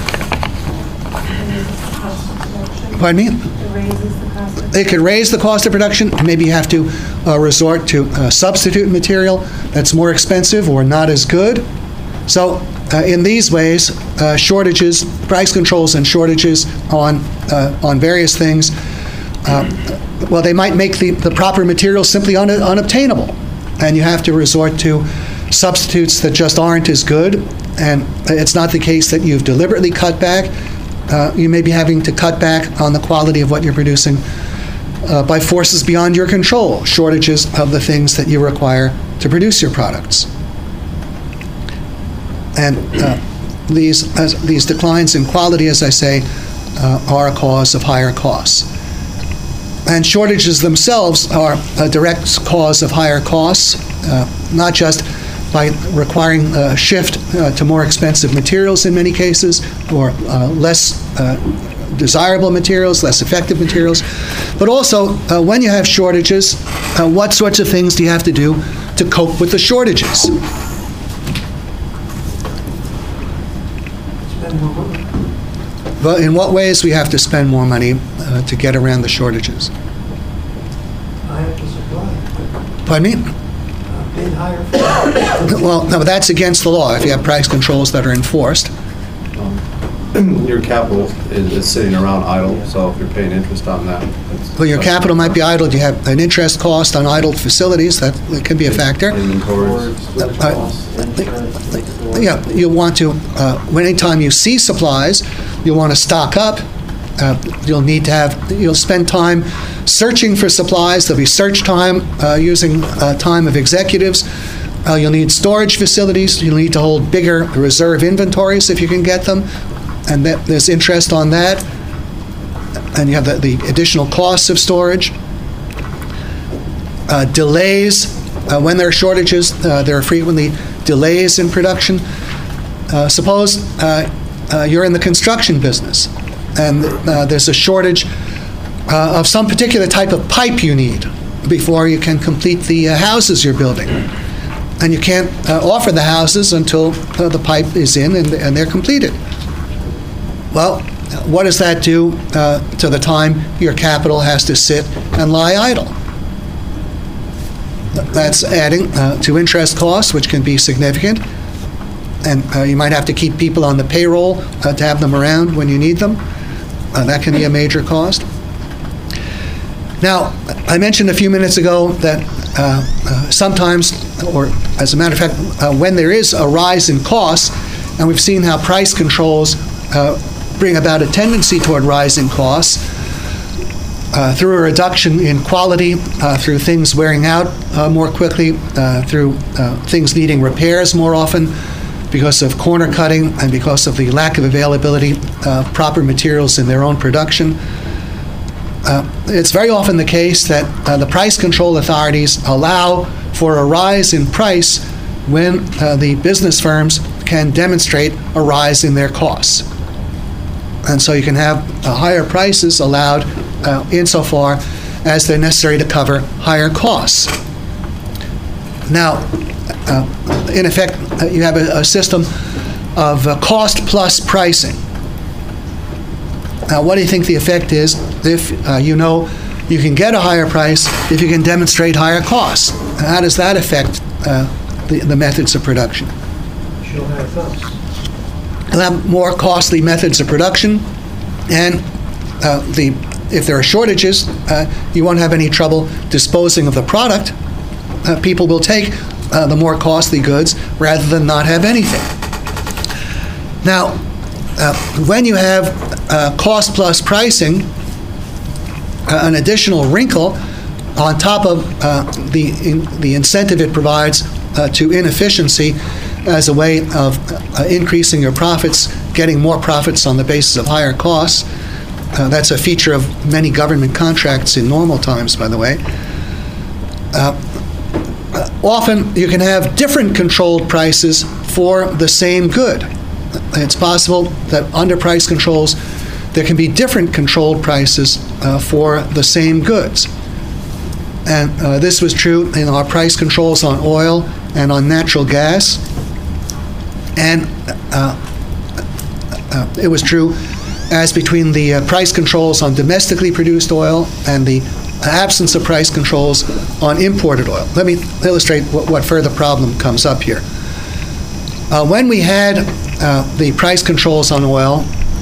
Pardon me? It could raise the cost of production. Maybe you have to uh, resort to uh, substitute material that's more expensive or not as good. So uh, in these ways, uh, shortages, price controls and shortages on, uh, on various things, uh, well, they might make the, the proper material simply un unobtainable. And you have to resort to substitutes that just aren't as good. And it's not the case that you've deliberately cut back. Uh, you may be having to cut back on the quality of what you're producing uh, by forces beyond your control, shortages of the things that you require to produce your products. And uh, these, as, these declines in quality, as I say, uh, are a cause of higher costs. And shortages themselves are a direct cause of higher costs, uh, not just by requiring a shift uh, to more expensive materials in many cases, or uh, less uh, desirable materials, less effective materials, but also uh, when you have shortages, uh, what sorts of things do you have to do to cope with the shortages? Spend more money. But in what ways we have to spend more money uh, to get around the shortages? I have to supply. Pardon me? Uh, bid higher. Well, no, that's against the law if you have price controls that are enforced. Um, Your capital is, is sitting around idle, so if you're paying interest on that. it's- Well, your capital might be idled. You have an interest cost on idled facilities. That that can be a factor. Inventories. Yeah, you'll want to, uh, when anytime you see supplies, you'll want to stock up. Uh, You'll need to have, you'll spend time searching for supplies. There'll be search time uh, using uh, time of executives. Uh, You'll need storage facilities. You'll need to hold bigger reserve inventories if you can get them. And that, there's interest on that. And you have the, the additional costs of storage. Uh, Delays, uh, when there are shortages, uh, there are frequently delays in production. Uh, Suppose uh, uh, you're in the construction business, and uh, there's a shortage uh, of some particular type of pipe you need before you can complete the uh, houses you're building. And you can't uh, offer the houses until uh, the pipe is in and, and they're completed. Well, what does that do uh, to the time your capital has to sit and lie idle? That's adding uh, to interest costs, which can be significant. And uh, you might have to keep people on the payroll uh, to have them around when you need them. Uh, that can be a major cost. Now, I mentioned a few minutes ago that uh, uh, sometimes, or as a matter of fact, uh, when there is a rise in costs, and we've seen how price controls uh, bring about a tendency toward rising costs, uh, through a reduction in quality, uh, through things wearing out uh, more quickly, uh, through uh, things needing repairs more often, because of corner cutting and because of the lack of availability of proper materials in their own production. Uh, it's very often the case that uh, the price control authorities allow for a rise in price when uh, the business firms can demonstrate a rise in their costs. And so you can have uh, higher prices allowed uh, insofar as they're necessary to cover higher costs. Now, uh, in effect, uh, you have a, a system of uh, cost plus pricing. Now, what do you think the effect is if uh, you know you can get a higher price if you can demonstrate higher costs? How does that affect uh, the, the methods of production? She'll have costs. You'll have more costly methods of production, and uh, the if there are shortages, uh, you won't have any trouble disposing of the product. Uh, people will take uh, the more costly goods rather than not have anything. Now, uh, when you have uh, cost plus pricing, uh, an additional wrinkle on top of uh, the in, the incentive it provides uh, to inefficiency as a way of uh, increasing your profits, getting more profits on the basis of higher costs. Uh, that's a feature of many government contracts in normal times, by the way. Uh, often you can have different controlled prices for the same good. It's possible that under price controls there can be different controlled prices uh, for the same goods. And uh, this was true in our price controls on oil and on natural gas. And uh, uh, it was true as between the uh, price controls on domestically produced oil and the absence of price controls on imported oil. Let me illustrate what, what further problem comes up here. Uh, when we had uh, the price controls on oil,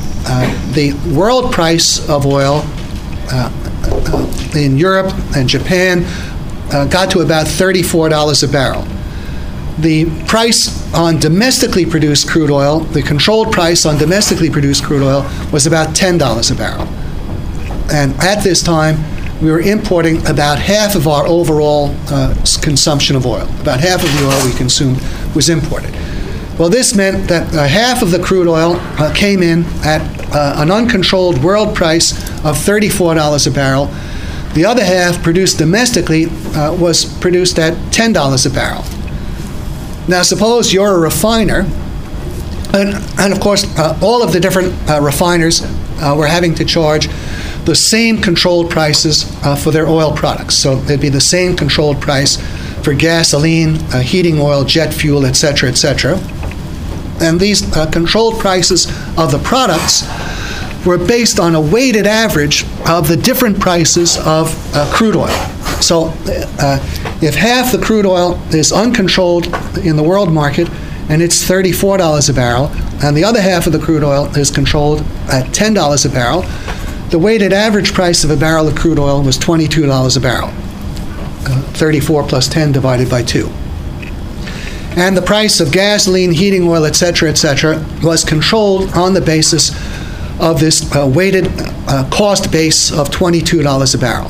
uh, the world price of oil uh, uh, in Europe and Japan uh, got to about thirty-four dollars a barrel. The price on domestically produced crude oil, the controlled price on domestically produced crude oil, was about ten dollars a barrel. And at this time, we were importing about half of our overall uh, consumption of oil. About half of the oil we consumed was imported. Well, this meant that uh, half of the crude oil uh, came in at uh, an uncontrolled world price of thirty-four dollars a barrel. The other half, produced domestically, uh, was produced at ten dollars a barrel. Now, suppose you're a refiner, and, and of course, uh, all of the different uh, refiners uh, were having to charge the same controlled prices uh, for their oil products. So it'd be the same controlled price for gasoline, uh, heating oil, jet fuel, et cetera, et cetera. And these uh, controlled prices of the products were based on a weighted average of the different prices of uh, crude oil. So uh, if half the crude oil is uncontrolled in the world market and it's thirty-four dollars a barrel, and the other half of the crude oil is controlled at ten dollars a barrel, the weighted average price of a barrel of crude oil was twenty-two dollars a barrel. Uh, thirty-four plus ten divided by two. And the price of gasoline, heating oil, et cetera, et cetera, was controlled on the basis of this uh, weighted uh, cost base of twenty-two dollars a barrel.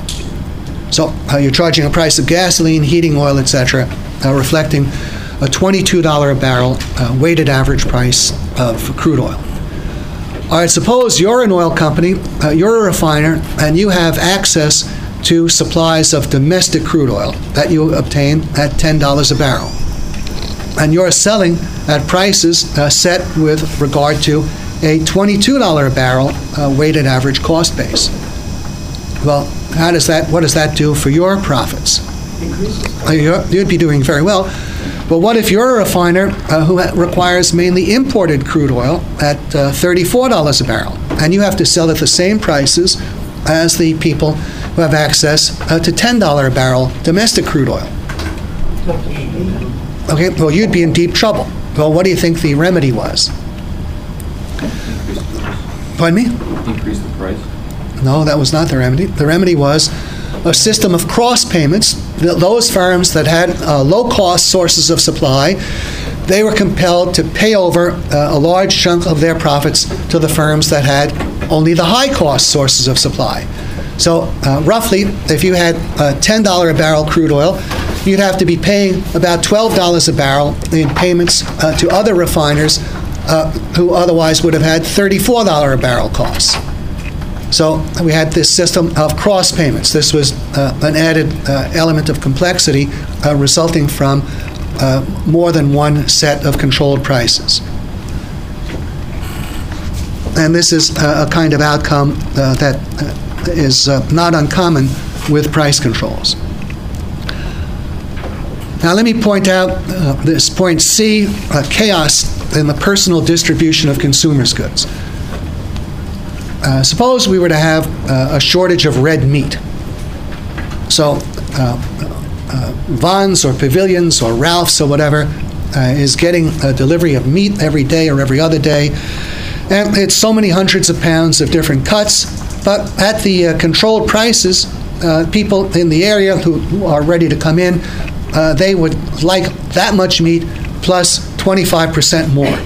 So uh, you're charging a price of gasoline, heating oil, et cetera, uh, reflecting a twenty-two dollars a barrel uh, weighted average price of crude oil. All right, suppose you're an oil company, uh, you're a refiner, and you have access to supplies of domestic crude oil that you obtain at ten dollars a barrel. And you're selling at prices uh, set with regard to a twenty-two dollars a barrel uh, weighted average cost base. Well, how does that, what does that do for your profits? Uh, you're, you'd be doing very well. But what if you're a refiner uh, who ha- requires mainly imported crude oil at uh, thirty-four dollars a barrel, and you have to sell at the same prices as the people who have access uh, to ten dollars a barrel domestic crude oil? Okay, well, you'd be in deep trouble. Well, what do you think the remedy was? Pardon me? Increase the price? No, that was not the remedy. The remedy was a system of cross payments. Th- those firms that had uh, low-cost sources of supply, they were compelled to pay over uh, a large chunk of their profits to the firms that had only the high-cost sources of supply. So uh, roughly, if you had uh, ten dollars a barrel crude oil, you'd have to be paying about twelve dollars a barrel in payments uh, to other refiners uh, who otherwise would have had thirty-four dollars a barrel costs. So we had this system of cross payments. This was uh, an added uh, element of complexity uh, resulting from uh, more than one set of controlled prices. And this is uh, a kind of outcome uh, that uh, is uh, not uncommon with price controls. Now let me point out uh, this point C, uh, chaos in the personal distribution of consumers' goods. Uh, suppose we were to have uh, a shortage of red meat. So uh, uh, Vons or Pavilions or Ralph's or whatever uh, is getting a delivery of meat every day or every other day. And it's so many hundreds of pounds of different cuts. But at the uh, controlled prices, uh, people in the area who, who are ready to come in, uh, they would like that much meat plus twenty-five percent more.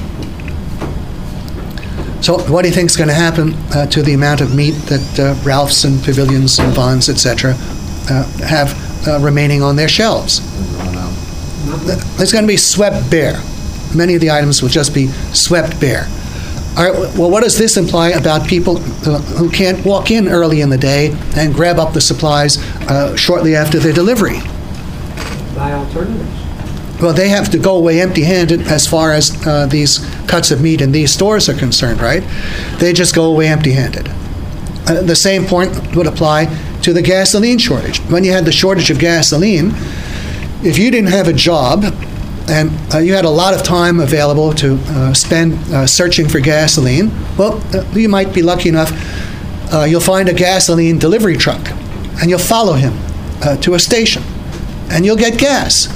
So what do you think is going to happen uh, to the amount of meat that uh, Ralph's and Pavilions and Vons, et cetera, uh, have uh, remaining on their shelves? It's going to be swept bare. Many of the items will just be swept bare. All right, well, what does this imply about people uh, who can't walk in early in the day and grab up the supplies uh, shortly after their delivery? Buy alternatives. Well, they have to go away empty-handed as far as uh, these cuts of meat in these stores are concerned, right? They just go away empty-handed. Uh, the same point would apply to the gasoline shortage. When you had the shortage of gasoline, if you didn't have a job and uh, you had a lot of time available to uh, spend uh, searching for gasoline, well, uh, you might be lucky enough, uh, you'll find a gasoline delivery truck, and you'll follow him uh, to a station, and you'll get gas.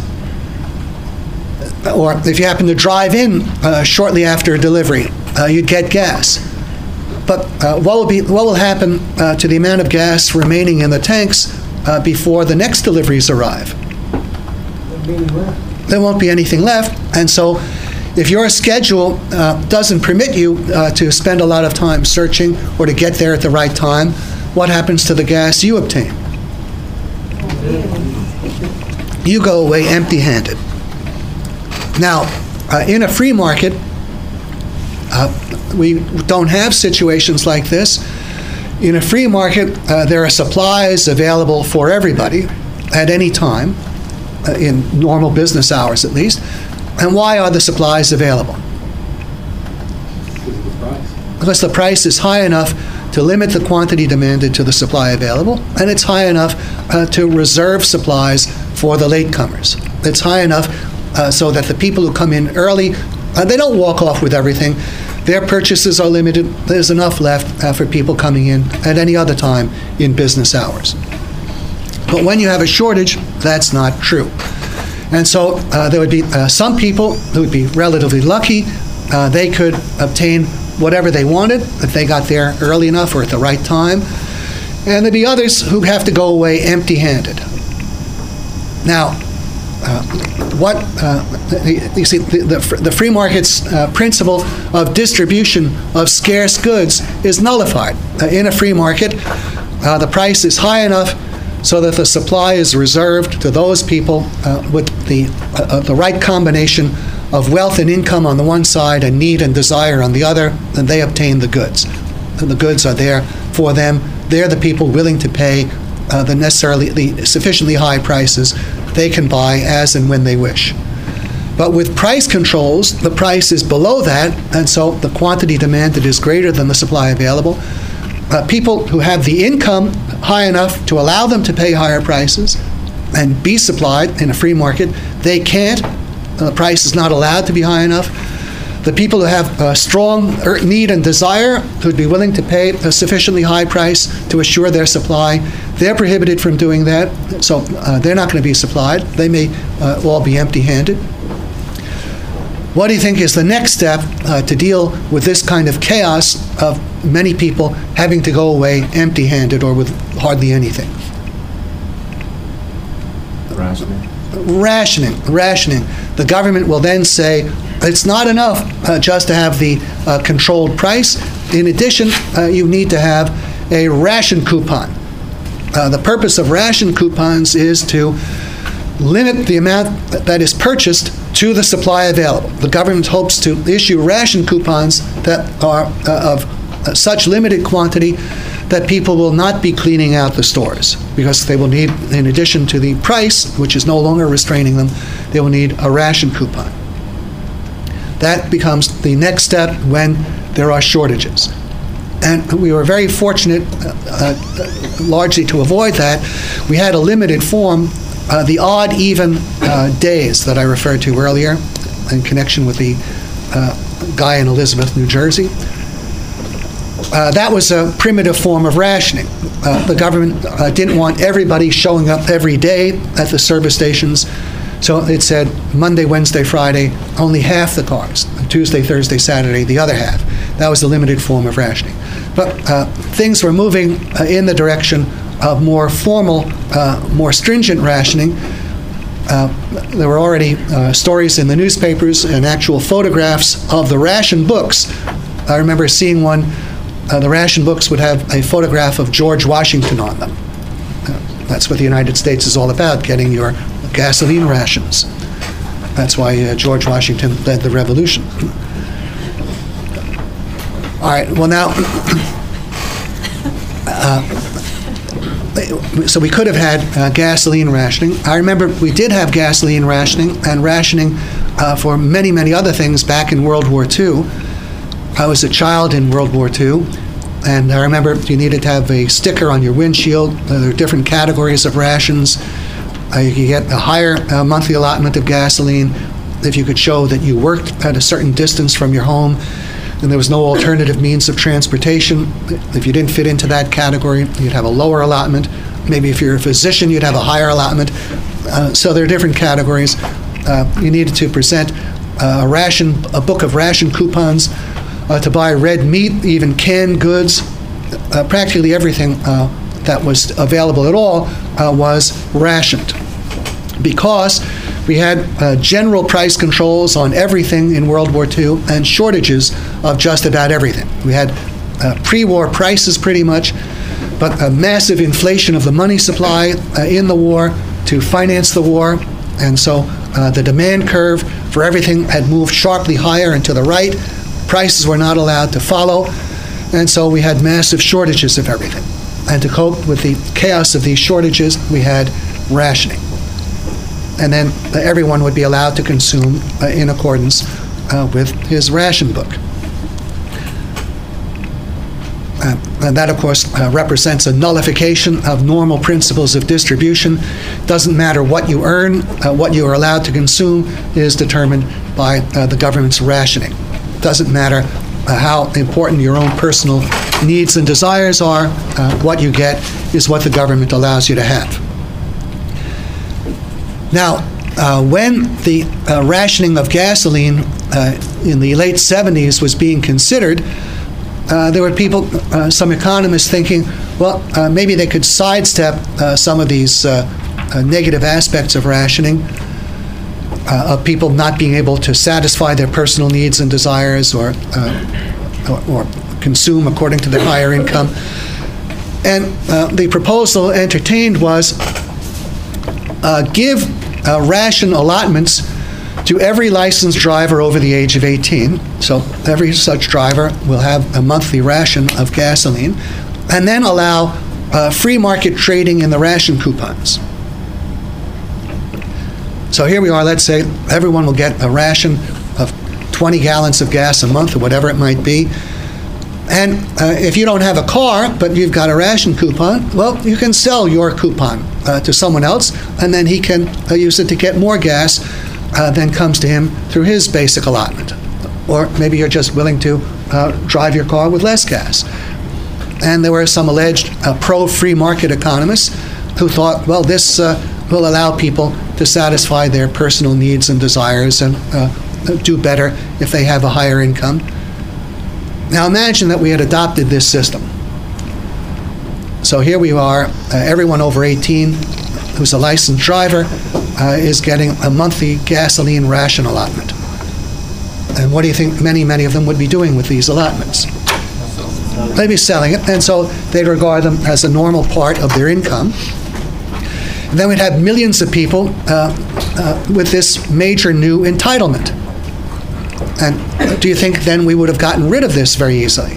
Or if you happen to drive in uh, shortly after delivery, uh, you'd get gas. But uh, what will be what will happen uh, to the amount of gas remaining in the tanks uh, before the next deliveries arrive? There won't be anything left, and so if your schedule uh, doesn't permit you uh, to spend a lot of time searching or to get there at the right time, what happens to the gas you obtain? You go away empty-handed. Now, uh, in a free market, uh, we don't have situations like this. In a free market, uh, there are supplies available for everybody at any time, uh, in normal business hours at least. And why are the supplies available? Because the price is high enough to limit the quantity demanded to the supply available, and it's high enough uh, to reserve supplies for the latecomers. It's high enough Uh, so that the people who come in early, uh, they don't walk off with everything. Their purchases are limited. There's enough left uh, for people coming in at any other time in business hours. But when you have a shortage, that's not true. And so uh, there would be uh, some people who would be relatively lucky. Uh, they could obtain whatever they wanted if they got there early enough or at the right time. And there'd be others who have to go away empty-handed. Now, Uh, what uh, you see, the, the, the free market's uh, principle of distribution of scarce goods is nullified. Uh, in a free market, uh, the price is high enough so that the supply is reserved to those people uh, with the uh, the right combination of wealth and income on the one side and need and desire on the other, and they obtain the goods. And the goods are there for them. They're the people willing to pay uh, the necessarily the sufficiently high prices. They can buy as and when they wish. But with price controls, the price is below that, and so the quantity demanded is greater than the supply available. Uh, people who have the income high enough to allow them to pay higher prices and be supplied in a free market, they can't. The price is not allowed to be high enough. The people who have a strong need and desire, who'd be willing to pay a sufficiently high price to assure their supply, they're prohibited from doing that, so uh, they're not going to be supplied. They may uh, all be empty-handed. What do you think is the next step uh, to deal with this kind of chaos of many people having to go away empty-handed or with hardly anything? Rationing. Rationing. Rationing. The government will then say, it's not enough uh, just to have the uh, controlled price. In addition, uh, you need to have a ration coupon. uh, the purpose of ration coupons is to limit the amount that is purchased to the supply available. The government hopes to issue ration coupons that are uh, of uh, such limited quantity that people will not be cleaning out the stores, because they will need, in addition to the price, which is no longer restraining them, they will need a ration coupon. That becomes the next step when there are shortages. And we were very fortunate, uh, uh, largely to avoid that. We had a limited form, uh, the odd, even uh, days that I referred to earlier in connection with the uh, guy in Elizabeth, New Jersey. Uh, that was a primitive form of rationing. Uh, the government uh, didn't want everybody showing up every day at the service stations, so it said Monday, Wednesday, Friday, only half the cars. Tuesday, Thursday, Saturday, the other half. That was the limited form of rationing. But uh, things were moving uh, in the direction of more formal, uh, more stringent rationing. Uh, there were already uh, stories in the newspapers and actual photographs of the ration books. I remember seeing one. Uh, the ration books would have a photograph of George Washington on them. Uh, that's what the United States is all about, getting your gasoline rations. That's why uh, George Washington led the revolution. All right, well now, uh, so we could have had uh, gasoline rationing. I remember we did have gasoline rationing and rationing uh, for many, many other things back in World War Two. I was a child in World War Two, and I remember you needed to have a sticker on your windshield. Uh, there are different categories of rations. Uh, you could get a higher uh, monthly allotment of gasoline if you could show that you worked at a certain distance from your home and there was no alternative means of transportation. If you didn't fit into that category, you'd have a lower allotment. Maybe if you're a physician, you'd have a higher allotment. Uh, so there are different categories. Uh, you needed to present uh, a ration, a book of ration coupons uh, to buy red meat, even canned goods. Uh, practically everything uh, that was available at all uh, was rationed, because we had uh, general price controls on everything in World War Two and shortages of just about everything. We had uh, pre-war prices pretty much, but a massive inflation of the money supply uh, in the war to finance the war, and so uh, the demand curve for everything had moved sharply higher and to the right. Prices were not allowed to follow, and so we had massive shortages of everything. And to cope with the chaos of these shortages, we had rationing. And then uh, everyone would be allowed to consume uh, in accordance uh, with his ration book. Uh, and that, of course, uh, represents a nullification of normal principles of distribution. Doesn't matter what you earn, uh, what you are allowed to consume is determined by uh, the government's rationing. Doesn't matter uh, how important your own personal needs and desires are, uh, what you get is what the government allows you to have. Now, uh, when the uh, rationing of gasoline uh, in the late seventies was being considered, uh, there were people, uh, some economists thinking, well, uh, maybe they could sidestep uh, some of these uh, uh, negative aspects of rationing, uh, of people not being able to satisfy their personal needs and desires or, uh, or, or consume according to their higher income. And uh, the proposal entertained was uh, give uh, ration allotments to every licensed driver over the age of eighteen. So every such driver will have a monthly ration of gasoline, and then allow uh, free market trading in the ration coupons. So here we are, let's say everyone will get a ration of twenty gallons of gas a month or whatever it might be. And uh, if you don't have a car, but you've got a ration coupon, well, you can sell your coupon uh, to someone else, and then he can uh, use it to get more gas uh, than comes to him through his basic allotment. Or maybe you're just willing to uh, drive your car with less gas. And there were some alleged uh, pro-free market economists who thought, well, this uh, will allow people to satisfy their personal needs and desires and uh, do better if they have a higher income. Now imagine that we had adopted this system. So here we are, uh, everyone over eighteen who's a licensed driver uh, is getting a monthly gasoline ration allotment. And what do you think many, many of them would be doing with these allotments? They'd be selling it, and so they'd regard them as a normal part of their income. And then we'd have millions of people uh, uh, with this major new entitlement. And do you think then we would have gotten rid of this very easily?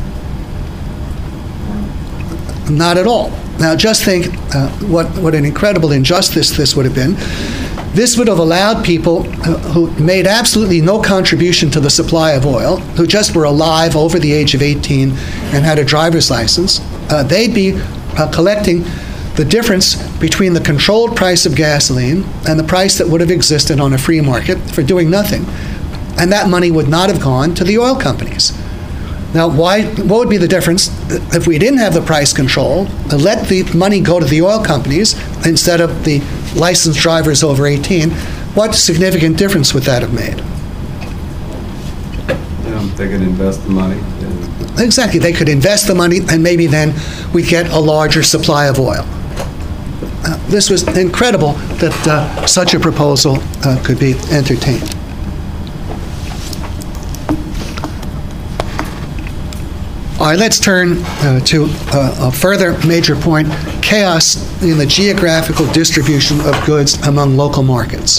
Not at all. Now just think uh, what, what an incredible injustice this would have been. This would have allowed people uh, who made absolutely no contribution to the supply of oil, who just were alive over the age of eighteen and had a driver's license, uh, they'd be uh, collecting the difference between the controlled price of gasoline and the price that would have existed on a free market for doing nothing. And that money would not have gone to the oil companies. Now, why? What would be the difference if we didn't have the price control, uh, let the money go to the oil companies instead of the licensed drivers over eighteen? What significant difference would that have made? Yeah, they could invest the money. in- Exactly. They could invest the money, and maybe then we'd get a larger supply of oil. Uh, this was incredible that uh, such a proposal uh, could be entertained. All right, let's turn uh, to uh, a further major point, chaos in the geographical distribution of goods among local markets.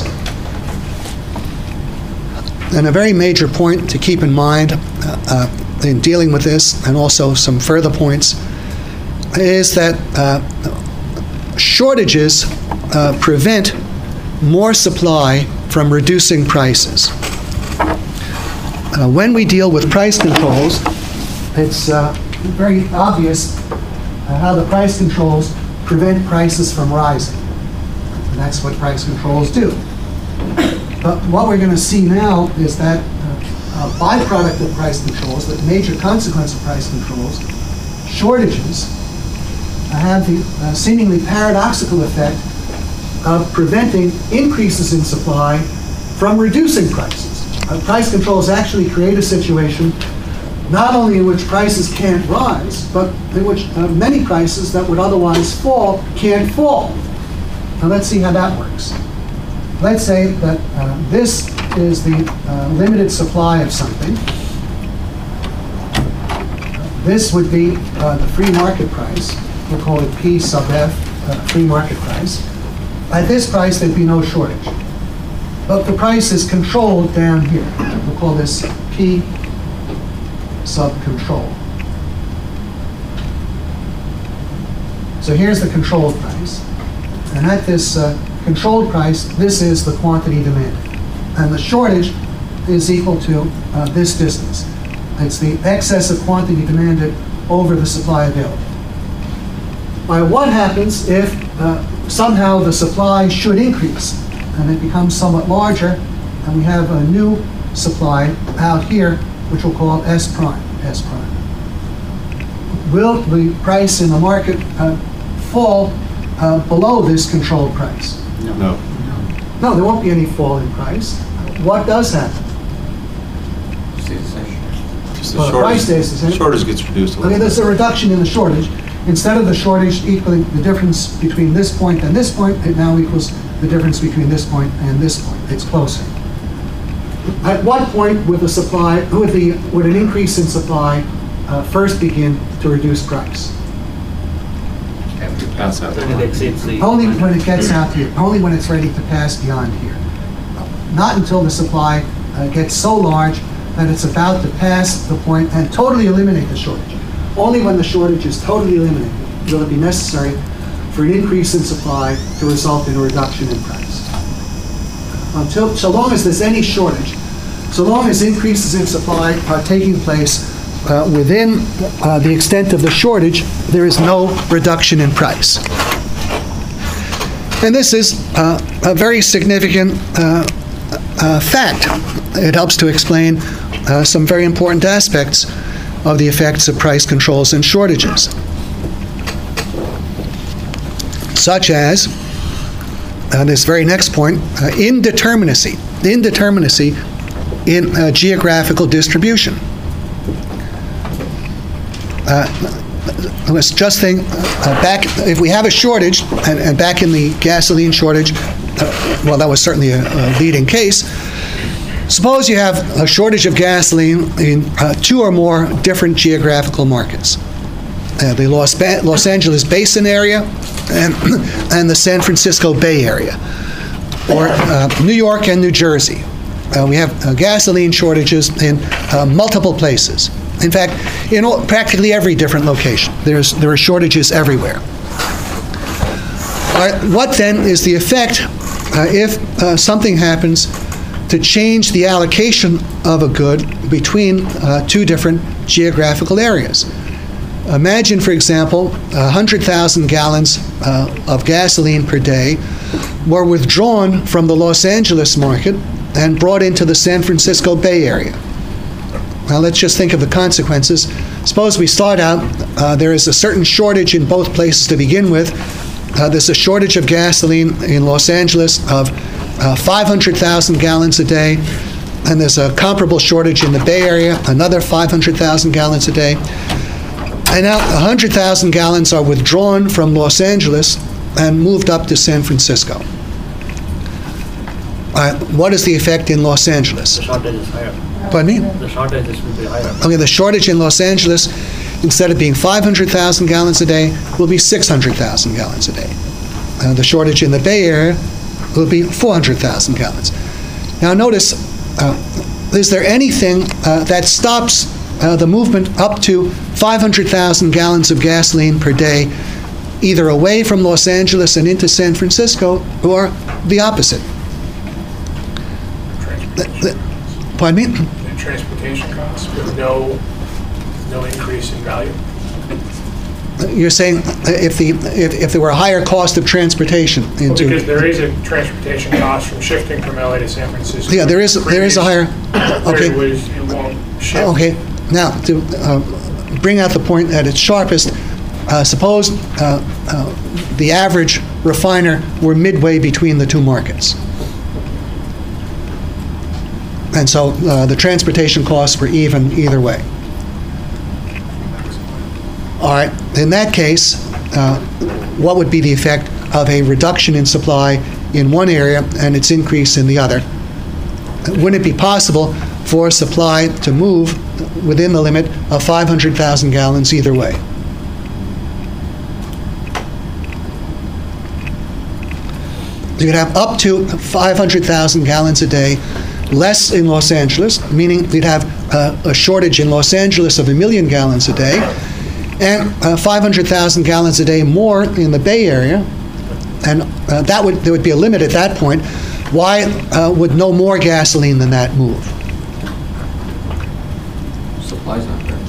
And a very major point to keep in mind uh, uh, in dealing with this, and also some further points, is that uh, shortages uh, prevent more supply from reducing prices. Uh, when we deal with price controls, it's uh, very obvious uh, how the price controls prevent prices from rising. And that's what price controls do. But what we're going to see now is that uh, a byproduct of price controls, the major consequence of price controls, shortages, uh, have the uh, seemingly paradoxical effect of preventing increases in supply from reducing prices. Uh, price controls actually create a situation not only in which prices can't rise, but in which uh, many prices that would otherwise fall can't fall. Now let's see how that works. Let's say that uh, this is the uh, limited supply of something. This would be uh, the free market price. We'll call it P sub F, uh, free market price. At this price, there'd be no shortage. But the price is controlled down here. We'll call this P sub control. So here's the controlled price. And at this uh, controlled price, this is the quantity demanded. And the shortage is equal to uh, this distance. It's the excess of quantity demanded over the supply available. Now, what happens if uh, somehow the supply should increase and it becomes somewhat larger, and we have a new supply out here, which we'll call S prime, S prime. Will the price in the market uh, fall uh, below this controlled price? No. No, there won't be any fall in price. What does happen? Just the Well, the shortage- price stays the same. Shortage gets reduced a Okay, little there's bit. a reduction in the shortage. Instead of the shortage equaling the difference between this point and this point, it now equals the difference between this point and this point. It's closer. At what point would the supply, would the would an increase in supply uh, first begin to reduce price? After you pass out the When it line. exceeds the. Only when it gets out here. Only when it's ready to pass beyond here. Not until the supply uh, gets so large that it's about to pass the point and totally eliminate the shortage. Only when the shortage is totally eliminated will it be necessary for an increase in supply to result in a reduction in price. Until, so long as there's any shortage, so long as increases in supply are taking place uh, within uh, the extent of the shortage, there is no reduction in price. And this is uh, a very significant uh, uh, fact. It helps to explain uh, some very important aspects of the effects of price controls and shortages, such as uh, this very next point, uh, indeterminacy, indeterminacy in uh, geographical distribution. Uh, let's just think uh, back, if we have a shortage, and, and back in the gasoline shortage, uh, well, that was certainly a, a leading case, Suppose you have a shortage of gasoline in uh, two or more different geographical markets. Uh, the Los, ba- Los Angeles Basin area and, and the San Francisco Bay Area, or uh, New York and New Jersey. Uh, we have uh, gasoline shortages in uh, multiple places. In fact, in all, practically every different location, there's, there are shortages everywhere. All right, what then is the effect uh, if uh, something happens to change the allocation of a good between uh, two different geographical areas? Imagine, for example, one hundred thousand gallons uh, of gasoline per day were withdrawn from the Los Angeles market and brought into the San Francisco Bay Area. Now let's just think of the consequences. Suppose we start out, uh, there is a certain shortage in both places to begin with. Uh, there's a shortage of gasoline in Los Angeles of uh, five hundred thousand gallons a day, and there's a comparable shortage in the Bay Area, another five hundred thousand gallons a day. And now one hundred thousand gallons are withdrawn from Los Angeles and moved up to San Francisco. Uh, what is the effect in Los Angeles? The shortage is higher. Pardon me? The shortages will be higher. Okay, the shortage in Los Angeles, instead of being five hundred thousand gallons a day, will be six hundred thousand gallons a day. Uh, the shortage in the Bay Area will be four hundred thousand gallons. Now notice, uh, is there anything uh, that stops uh, the movement up to five hundred thousand gallons of gasoline per day, either away from Los Angeles and into San Francisco, or the opposite? The- the- Pardon me? The transportation costs with no, no increase in value? You're saying if the if, if there were a higher cost of transportation Well, into because there is a transportation cost from shifting from L A to San Francisco. yeah there is there is a higher Where okay it was, it won't shift. okay now to uh, bring out the point at its sharpest, uh, suppose uh, uh, the average refiner were midway between the two markets, and so uh, the transportation costs were even either way. All right, in that case, uh, what would be the effect of a reduction in supply in one area and its increase in the other? Wouldn't it be possible for supply to move within the limit of five hundred thousand gallons either way? You could have up to five hundred thousand gallons a day less in Los Angeles, meaning you'd have uh, a shortage in Los Angeles of a million gallons a day, and uh, five hundred thousand gallons a day more in the Bay Area, and uh, that would there would be a limit at that point. Why uh, would no more gasoline than that move? Supply's not there.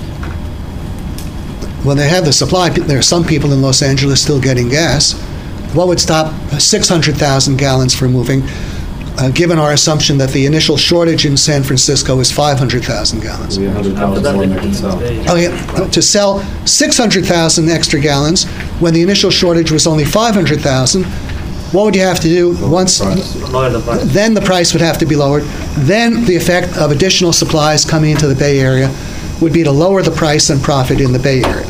Well, they have the supply. There are some people in Los Angeles still getting gas. What would stop six hundred thousand gallons from moving, uh, given our assumption that the initial shortage in San Francisco is five hundred thousand gallons? We have one hundred thousand more than they can sell. Oh, yeah, to sell six hundred thousand extra gallons when the initial shortage was only five hundred thousand, what would you have to do once? Lower the price. Then the price would have to be lowered. Then the effect of additional supplies coming into the Bay Area would be to lower the price and profit in the Bay Area.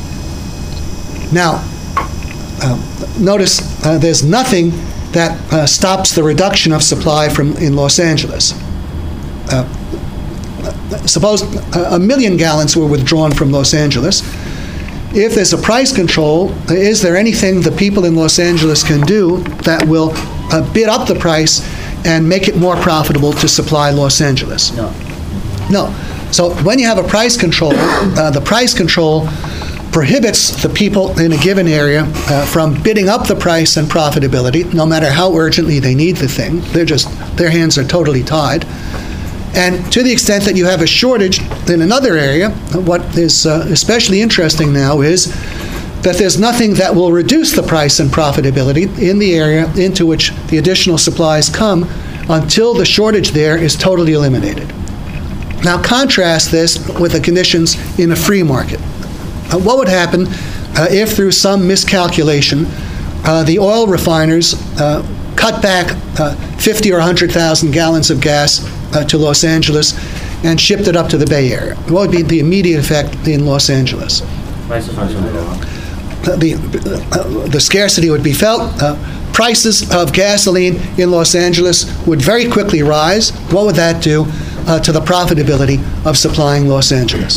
Now, uh, notice uh, there's nothing that uh, stops the reduction of supply from in Los Angeles. Uh, suppose a million gallons were withdrawn from Los Angeles. If there's a price control, is there anything the people in Los Angeles can do that will uh, bid up the price and make it more profitable to supply Los Angeles? No. No. So when you have a price control, uh, the price control prohibits the people in a given area uh, from bidding up the price and profitability, no matter how urgently they need the thing. They're just, their hands are totally tied. And to the extent that you have a shortage in another area, what is uh, especially interesting now is that there's nothing that will reduce the price and profitability in the area into which the additional supplies come until the shortage there is totally eliminated. Now contrast this with the conditions in a free market. Uh, what would happen uh, if through some miscalculation uh, the oil refiners uh, cut back uh, fifty or one hundred thousand gallons of gas uh, to Los Angeles and shipped it up to the Bay Area? What would be the immediate effect in Los Angeles? Prices will go up. The, uh, the scarcity would be felt. Uh, prices of gasoline in Los Angeles would very quickly rise. What would that do uh, to the profitability of supplying Los Angeles?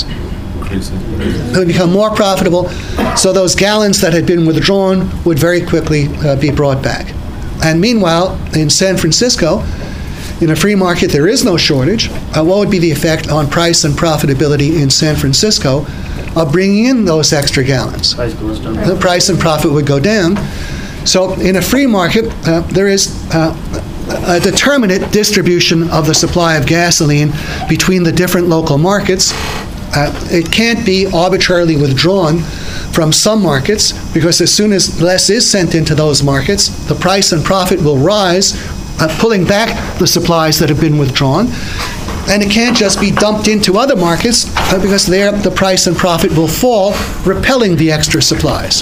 It would become more profitable, so those gallons that had been withdrawn would very quickly uh, be brought back. And meanwhile, in San Francisco, in a free market, there is no shortage. Uh, what would be the effect on price and profitability in San Francisco of bringing in those extra gallons? Price goes down. The price and profit would go down. So in a free market, uh, there is uh, a determinate distribution of the supply of gasoline between the different local markets. Uh, it can't be arbitrarily withdrawn from some markets, because as soon as less is sent into those markets, the price and profit will rise, uh, pulling back the supplies that have been withdrawn. And it can't just be dumped into other markets, uh, because there the price and profit will fall, repelling the extra supplies.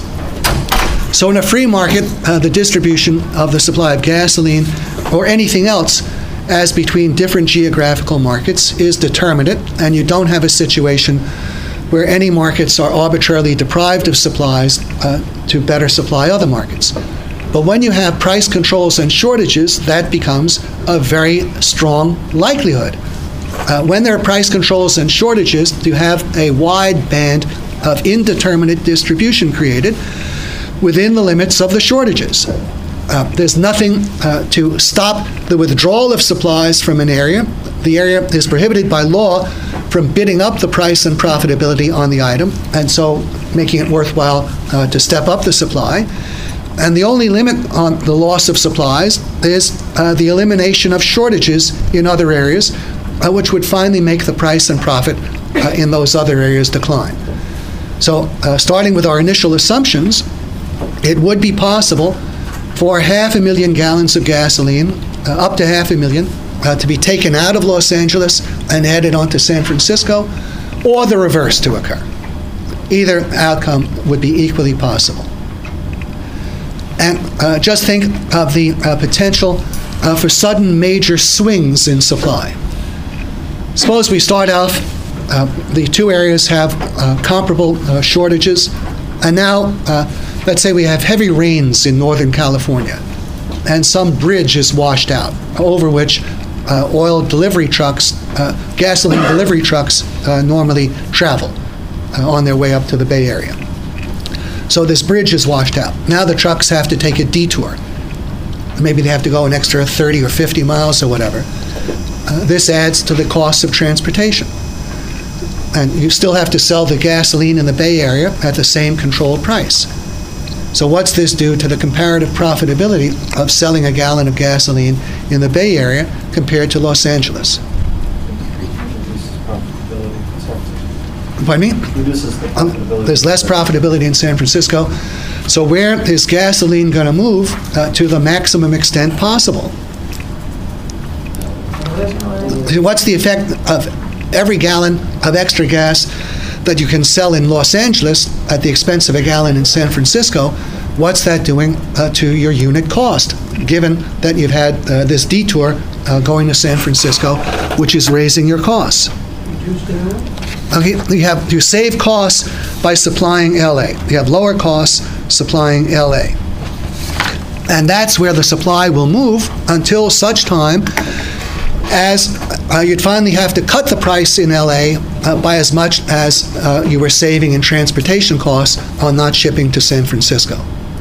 So in a free market, uh, the distribution of the supply of gasoline or anything else as between different geographical markets is determinate, and you don't have a situation where any markets are arbitrarily deprived of supplies uh, to better supply other markets. But when you have price controls and shortages, that becomes a very strong likelihood. Uh, when there are price controls and shortages, you have a wide band of indeterminate distribution created within the limits of the shortages. Uh, there's nothing uh, to stop the withdrawal of supplies from an area. The area is prohibited by law from bidding up the price and profitability on the item, and so making it worthwhile uh, to step up the supply. And the only limit on the loss of supplies is uh, the elimination of shortages in other areas, uh, which would finally make the price and profit uh, in those other areas decline. So uh, starting with our initial assumptions, it would be possible for half a million gallons of gasoline, uh, up to half a million, uh, to be taken out of Los Angeles and added onto San Francisco, or the reverse to occur. Either outcome would be equally possible. And uh, just think of the uh, potential uh, for sudden major swings in supply. Suppose we start off, uh, the two areas have uh, comparable uh, shortages, and now uh, let's say we have heavy rains in Northern California, and some bridge is washed out, over which uh, oil delivery trucks, uh, gasoline delivery trucks uh, normally travel uh, on their way up to the Bay Area. So this bridge is washed out. Now the trucks have to take a detour. Maybe they have to go an extra thirty or fifty miles or whatever. Uh, this adds to the cost of transportation. And you still have to sell the gasoline in the Bay Area at the same controlled price. So what's this do to the comparative profitability of selling a gallon of gasoline in the Bay Area compared to Los Angeles? Pardon me? Um, there's less profitability in San Francisco. So where is gasoline going to move uh, to the maximum extent possible? What's the effect of every gallon of extra gas that you can sell in Los Angeles at the expense of a gallon in San Francisco? What's that doing uh, to your unit cost, given that you've had uh, this detour uh, going to San Francisco, which is raising your costs? Okay, you have you save costs by supplying L A. You have lower costs supplying L A. And that's where the supply will move until such time as uh, you'd finally have to cut the price in L A uh, by as much as uh, you were saving in transportation costs on not shipping to San Francisco.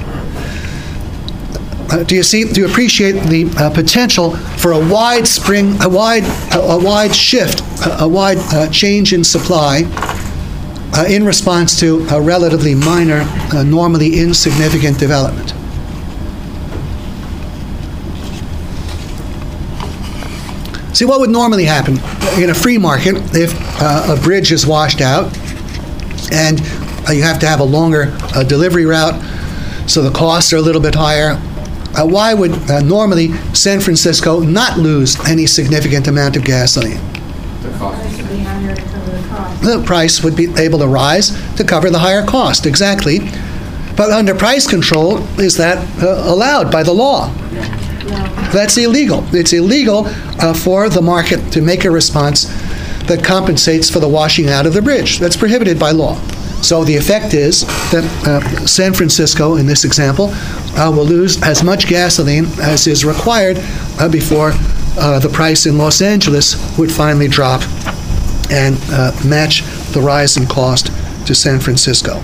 Uh, do you see? Do you appreciate the uh, potential for a wide spring, a wide, a, a wide shift, a, a wide uh, change in supply uh, in response to a relatively minor, uh, normally insignificant development? See, what would normally happen in a free market if uh, a bridge is washed out and uh, you have to have a longer uh, delivery route, so the costs are a little bit higher? Uh, why would uh, normally San Francisco not lose any significant amount of gasoline? The cost. The price would be able to rise to cover the higher cost, exactly. But under price control, is that uh, allowed by the law? That's illegal. It's illegal uh, for the market to make a response that compensates for the washing out of the bridge. That's prohibited by law. So the effect is that uh, San Francisco, in this example, uh, will lose as much gasoline as is required uh, before uh, the price in Los Angeles would finally drop and uh, match the rise in cost to San Francisco.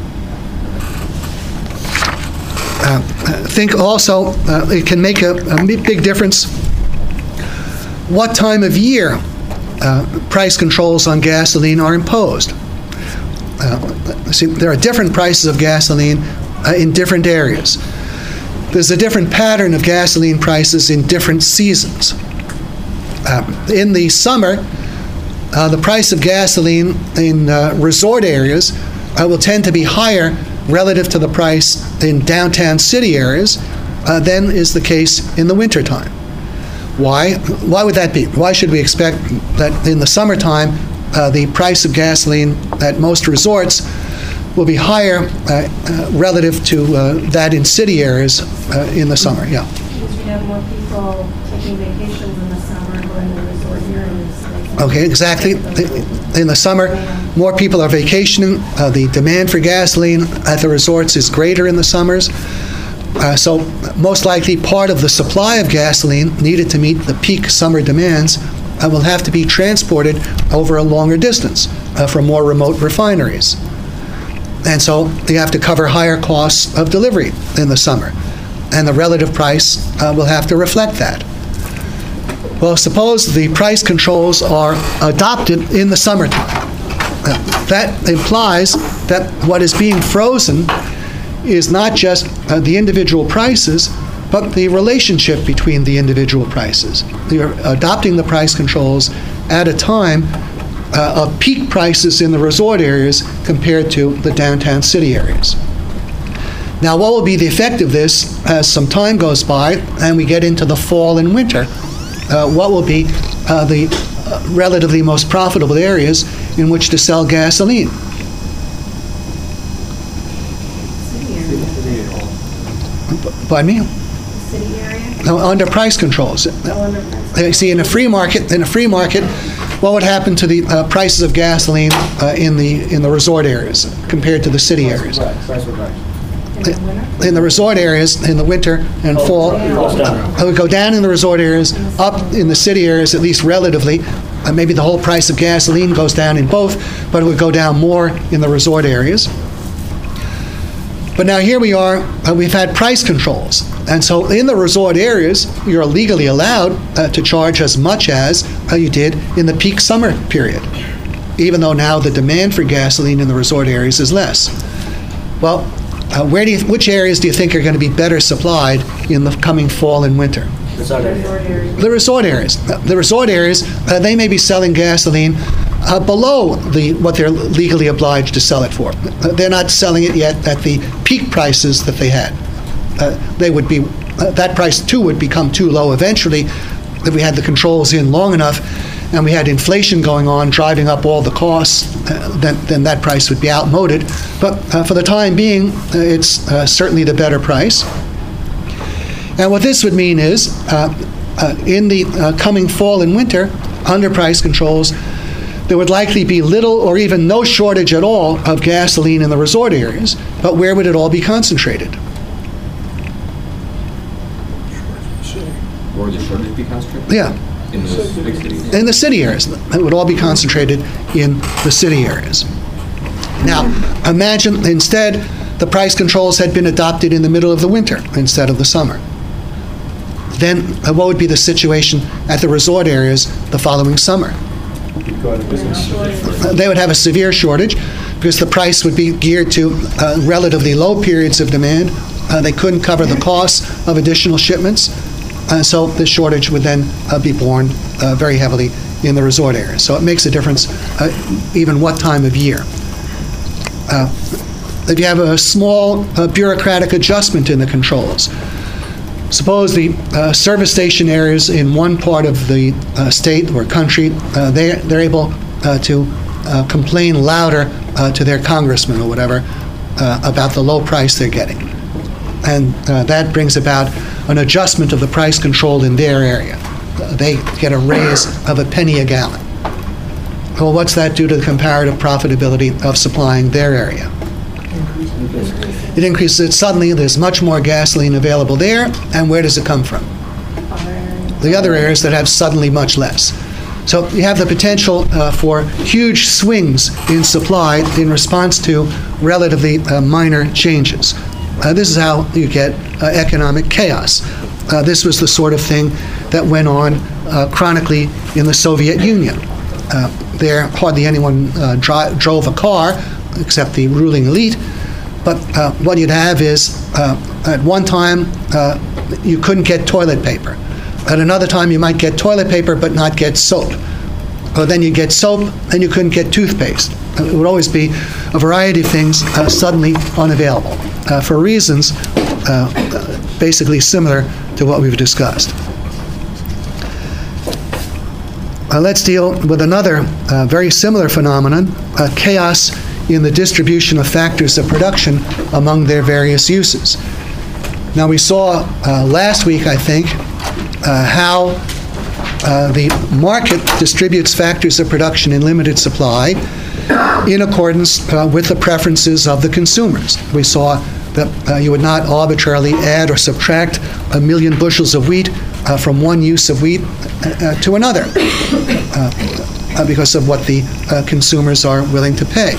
Uh, I think also uh, it can make a, a big difference what time of year uh, price controls on gasoline are imposed. Uh, see, there are different prices of gasoline uh, in different areas. There's a different pattern of gasoline prices in different seasons. Uh, in the summer, uh, the price of gasoline in uh, resort areas uh, will tend to be higher relative to the price in downtown city areas uh, than is the case in the wintertime. Why? Why would that be? Why should we expect that in the summertime uh, the price of gasoline at most resorts will be higher uh, uh, relative to uh, that in city areas uh, in the summer? Yeah. Because you have more people taking vacations in the summer going to resort areas. Like Okay, exactly. In the summer, more people are vacationing. Uh, the demand for gasoline at the resorts is greater in the summers. Uh, so most likely part of the supply of gasoline needed to meet the peak summer demands uh, will have to be transported over a longer distance uh, from more remote refineries. And so you have to cover higher costs of delivery in the summer. And the relative price uh, will have to reflect that. Well, suppose the price controls are adopted in the summertime. Uh, that implies that what is being frozen is not just uh, the individual prices, but the relationship between the individual prices. You're adopting the price controls at a time uh, of peak prices in the resort areas compared to the downtown city areas. Now, what will be the effect of this as some time goes by and we get into the fall and winter? Uh, what will be uh, the uh, relatively most profitable areas in which to sell gasoline? Pardon me? city area? No, under price controls. Oh, under price. Uh, See, in a free market, in a free market, what would happen to the uh, prices of gasoline uh, in the in the resort areas compared to the city areas? Price would rise. In the winter? In the resort areas, in the winter and fall, It goes down. it would go down in the resort areas, up in the city areas, at least relatively. Uh, maybe the whole price of gasoline goes down in both, but it would go down more in the resort areas. But now here we are, uh, we've had price controls. And so in the resort areas, you're legally allowed uh, to charge as much as uh, you did in the peak summer period, even though now the demand for gasoline in the resort areas is less. Well, uh, where do you, which areas do you think are going to be better supplied in the coming fall and winter? Resort area. Resort area. The resort areas. The resort areas, uh, they may be selling gasoline uh, below the what they're legally obliged to sell it for. Uh, they're not selling it yet at the peak prices that they had. Uh, they would be uh, that price too would become too low eventually if we had the controls in long enough, and we had inflation going on driving up all the costs. Uh, then, then that price would be outmoded. But uh, for the time being, uh, it's uh, certainly the better price. And what this would mean is, uh, uh, in the uh, coming fall and winter, under price controls, there would likely be little or even no shortage at all of gasoline in the resort areas. But where would it all be concentrated? Where would the shortage be concentrated? Yeah, In those big cities? in the city areas. It would all be concentrated in the city areas. Now, imagine instead the price controls had been adopted in the middle of the winter instead of the summer. Then uh, what would be the situation at the resort areas the following summer? Go out of business. Uh, They would have a severe shortage because the price would be geared to uh, relatively low periods of demand. Uh, They couldn't cover the costs of additional shipments, and so the shortage would then uh, be borne uh, very heavily in the resort areas. So it makes a difference uh, even what time of year. Uh, If you have a small uh, bureaucratic adjustment in the controls, suppose the uh, service station areas in one part of the uh, state or country, uh, they, they're able uh, to uh, complain louder uh, to their congressman or whatever uh, about the low price they're getting. And uh, that brings about an adjustment of the price control in their area. Uh, They get a raise of a penny a gallon. Well, what's that do to the comparative profitability of supplying their area? It increases it. Suddenly, there's much more gasoline available there, and where does it come from? The other areas that have suddenly much less. So you have the potential uh, for huge swings in supply in response to relatively uh, minor changes. Uh, this is how you get uh, economic chaos. Uh, this was the sort of thing that went on uh, chronically in the Soviet Union. Uh, there, hardly anyone uh, dri- drove a car except the ruling elite. But uh, what you'd have is, uh, at one time, uh, you couldn't get toilet paper. At another time, you might get toilet paper but not get soap. Or then you get soap and you couldn't get toothpaste. It would always be a variety of things uh, suddenly unavailable uh, for reasons uh, basically similar to what we've discussed. Uh, let's deal with another uh, very similar phenomenon, uh, chaos in the distribution of factors of production among their various uses. Now, we saw uh, last week, I think, uh, how uh, the market distributes factors of production in limited supply in accordance uh, with the preferences of the consumers. We saw that uh, you would not arbitrarily add or subtract a million bushels of wheat uh, from one use of wheat uh, to another uh, uh, because of what the uh, consumers are willing to pay.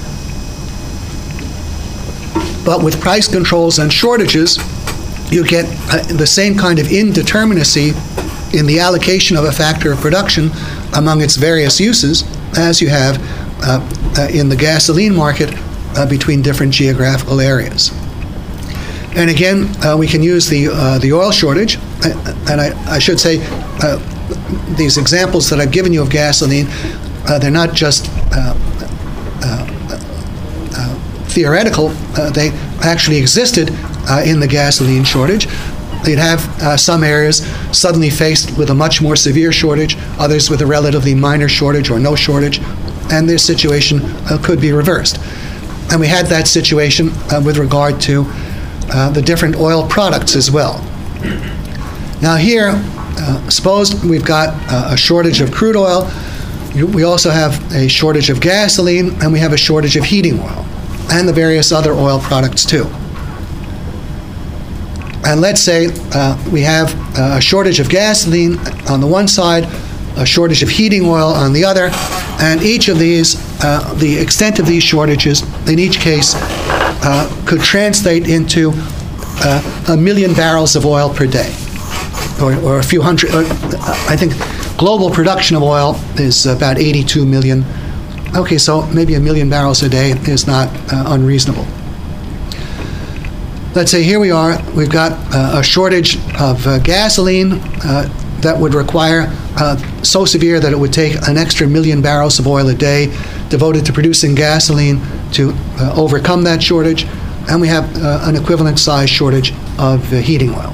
But with price controls and shortages, you get uh, the same kind of indeterminacy in the allocation of a factor of production among its various uses as you have uh, uh, in the gasoline market uh, between different geographical areas. And again, uh, we can use the uh, the oil shortage, uh, and I, I should say uh, these examples that I've given you of gasoline, uh, they're not just uh, uh, uh, theoretical, uh, they actually existed uh, in the gasoline shortage. You'd have uh, some areas suddenly faced with a much more severe shortage, others with a relatively minor shortage or no shortage, and this situation uh, could be reversed. And we had that situation uh, with regard to uh, the different oil products as well. Now here, uh, suppose we've got uh, a shortage of crude oil, we also have a shortage of gasoline, and we have a shortage of heating oil, and the various other oil products too. And let's say uh, we have a shortage of gasoline on the one side, a shortage of heating oil on the other, and each of these, uh, the extent of these shortages, in each case, uh, could translate into uh, a million barrels of oil per day, or, or a few hundred. Or, I think global production of oil is about eighty-two million. Okay, so maybe a million barrels a day is not uh, unreasonable. Let's say here we are, we've got uh, a shortage of uh, gasoline uh, that would require uh, so severe that it would take an extra million barrels of oil a day devoted to producing gasoline to uh, overcome that shortage, and we have uh, an equivalent size shortage of uh, heating oil.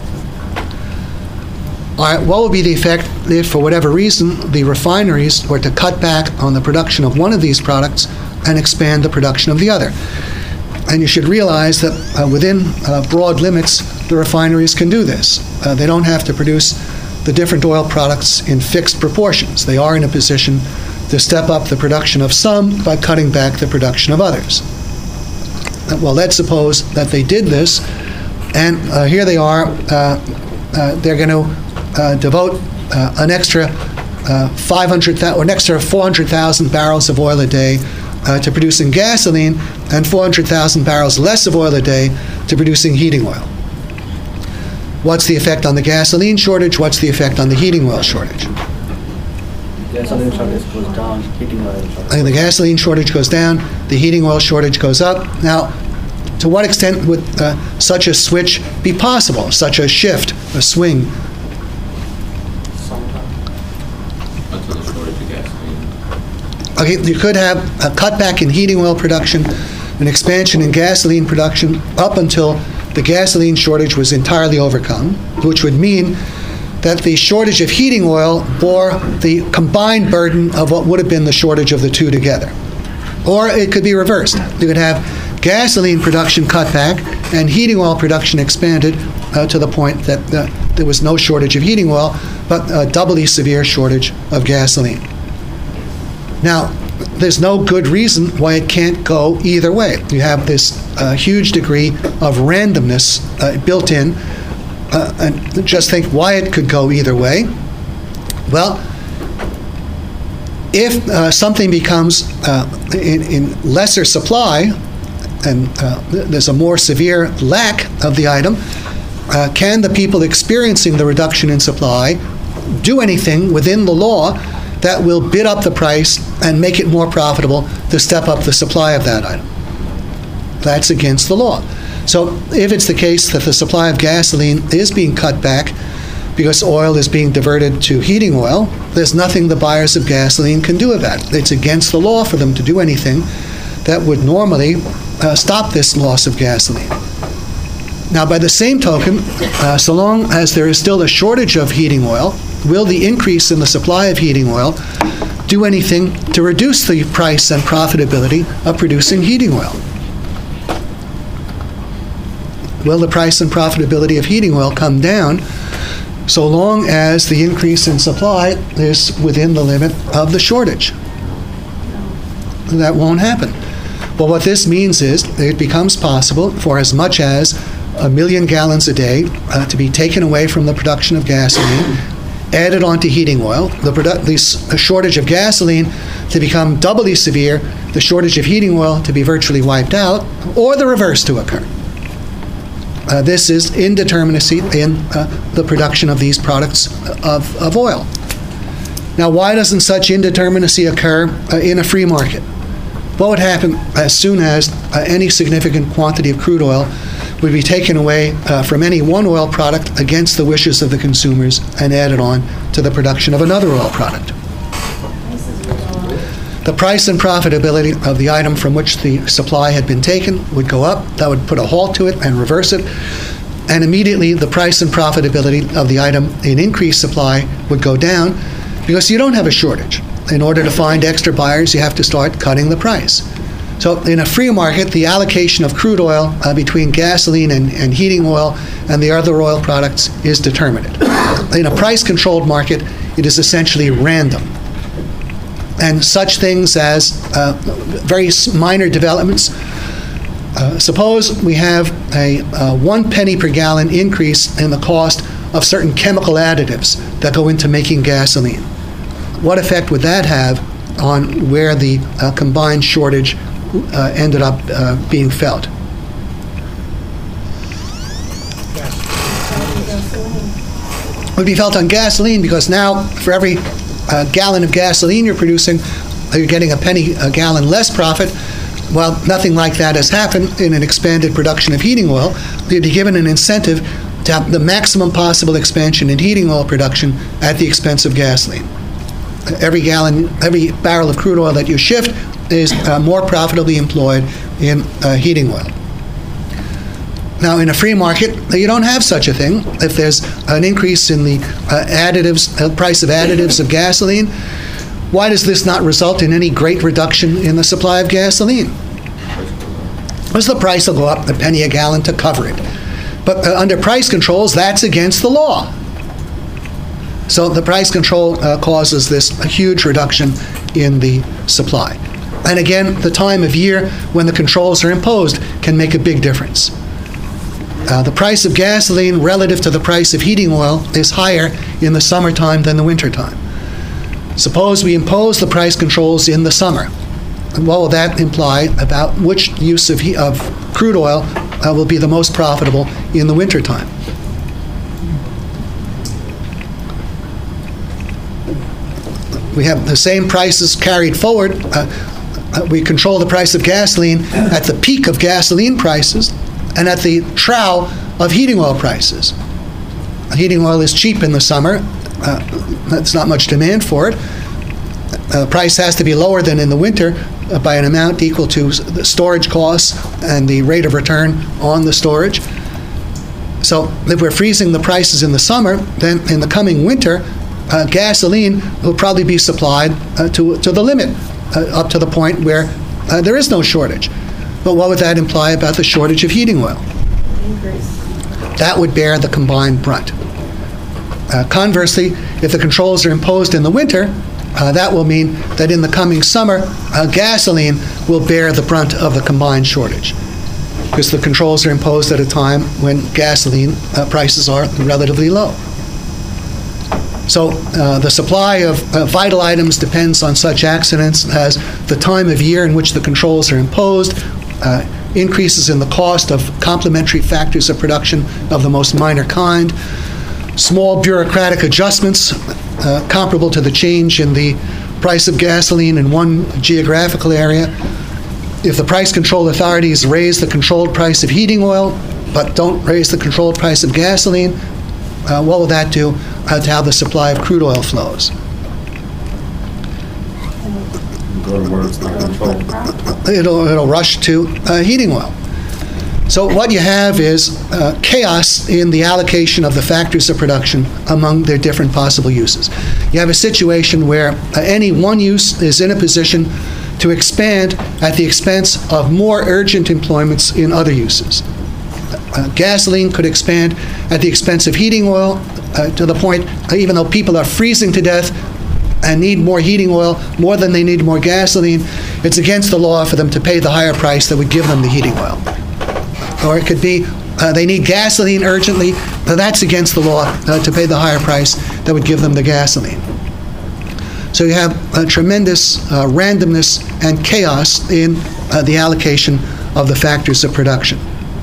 All right, what would be the effect if, for whatever reason, the refineries were to cut back on the production of one of these products and expand the production of the other? And you should realize that uh, within uh, broad limits, the refineries can do this. Uh, they don't have to produce the different oil products in fixed proportions. They are in a position to step up the production of some by cutting back the production of others. Uh, well, let's suppose that they did this, and uh, here they are. Uh, uh, they're going to uh, devote uh, an extra uh, five hundred thousand or an extra four hundred thousand barrels of oil a day Uh, to producing gasoline, and four hundred thousand barrels less of oil a day to producing heating oil. What's the effect on the gasoline shortage? What's the effect on the heating oil shortage? Gasoline shortage goes down, heating oil shortage. And the gasoline shortage goes down, the heating oil shortage goes up. Now, to what extent would uh, such a switch be possible, such a shift, a swing? Until the shortage of gasoline. Okay, you could have a cutback in heating oil production, an expansion in gasoline production up until the gasoline shortage was entirely overcome, which would mean that the shortage of heating oil bore the combined burden of what would have been the shortage of the two together. Or it could be reversed. You could have gasoline production cut back and heating oil production expanded uh, to the point that uh, there was no shortage of heating oil, but a doubly severe shortage of gasoline. Now, there's no good reason why it can't go either way. You have this uh, huge degree of randomness uh, built in, uh, and just think why it could go either way. Well, if uh, something becomes uh, in, in lesser supply, and uh, there's a more severe lack of the item, uh, can the people experiencing the reduction in supply do anything within the law that will bid up the price and make it more profitable to step up the supply of that item? That's against the law. So if it's the case that the supply of gasoline is being cut back because oil is being diverted to heating oil, there's nothing the buyers of gasoline can do about it. It's against the law for them to do anything that would normally uh, stop this loss of gasoline. Now, by the same token, uh, so long as there is still a shortage of heating oil, will the increase in the supply of heating oil do anything to reduce the price and profitability of producing heating oil? Will the price and profitability of heating oil come down so long as the increase in supply is within the limit of the shortage? That won't happen. But what this means is it becomes possible for as much as a million gallons a day uh, to be taken away from the production of gasoline, added onto heating oil, the, produ- the shortage of gasoline to become doubly severe, the shortage of heating oil to be virtually wiped out, or the reverse to occur. Uh, this is indeterminacy in uh, the production of these products of, of oil. Now, why doesn't such indeterminacy occur uh, in a free market? What would happen as soon as uh, any significant quantity of crude oil would be taken away uh, from any one oil product against the wishes of the consumers and added on to the production of another oil product? The price and profitability of the item from which the supply had been taken would go up. That would put a halt to it and reverse it. And immediately the price and profitability of the item in increased supply would go down because you don't have a shortage. In order to find extra buyers, you have to start cutting the price. So in a free market, the allocation of crude oil uh, between gasoline and, and heating oil and the other oil products is determined. In a price-controlled market, it is essentially random. And such things as uh, very minor developments. Uh, suppose we have a uh, one penny per gallon increase in the cost of certain chemical additives that go into making gasoline. What effect would that have on where the uh, combined shortage uh, ended up uh, being felt? It would be felt on gasoline because now for every uh, gallon of gasoline you're producing, you're getting a penny a gallon less profit. Well, nothing like that has happened in an expanded production of heating oil. You'd be given an incentive to have the maximum possible expansion in heating oil production at the expense of gasoline. Every gallon, every barrel of crude oil that you shift is uh, more profitably employed in uh, heating oil. Now, in a free market, you don't have such a thing. If there's an increase in the uh, additives, uh, price of additives of gasoline, why does this not result in any great reduction in the supply of gasoline? Because the price will go up a penny a gallon to cover it. But uh, under price controls, that's against the law. So the price control uh, causes this a huge reduction in the supply. And again, the time of year when the controls are imposed can make a big difference. Uh, the price of gasoline relative to the price of heating oil is higher in the summertime than the wintertime. Suppose we impose the price controls in the summer. What will that imply about which use of, he- of crude oil uh, will be the most profitable in the wintertime? We have the same prices carried forward. Uh, uh, we control the price of gasoline at the peak of gasoline prices and at the trough of heating oil prices. Heating oil is cheap in the summer. Uh, there's not much demand for it. The uh, price has to be lower than in the winter uh, by an amount equal to the storage costs and the rate of return on the storage. So if we're freezing the prices in the summer, then in the coming winter, Uh, gasoline will probably be supplied uh, to, to the limit, uh, up to the point where uh, there is no shortage. But what would that imply about the shortage of heating oil? Increase. That would bear the combined brunt. Uh, conversely, if the controls are imposed in the winter, uh, that will mean that in the coming summer, uh, gasoline will bear the brunt of the combined shortage, because the controls are imposed at a time when gasoline uh, prices are relatively low. So uh, the supply of uh, vital items depends on such accidents as the time of year in which the controls are imposed, uh, increases in the cost of complementary factors of production of the most minor kind, small bureaucratic adjustments uh, comparable to the change in the price of gasoline in one geographical area. If the price control authorities raise the controlled price of heating oil, but don't raise the controlled price of gasoline, uh, what will that do uh, to how the supply of crude oil flows? Go to where it's not controlled. It'll, it'll rush to uh, heating oil. So what you have is uh, chaos in the allocation of the factors of production among their different possible uses. You have a situation where uh, any one use is in a position to expand at the expense of more urgent employments in other uses. Uh, gasoline could expand at the expense of heating oil uh, to the point, uh, even though people are freezing to death and need more heating oil more than they need more gasoline, it's against the law for them to pay the higher price that would give them the heating oil. Or it could be uh, they need gasoline urgently, but that's against the law uh, to pay the higher price that would give them the gasoline. So you have a tremendous uh, randomness and chaos in uh, the allocation of the factors of production.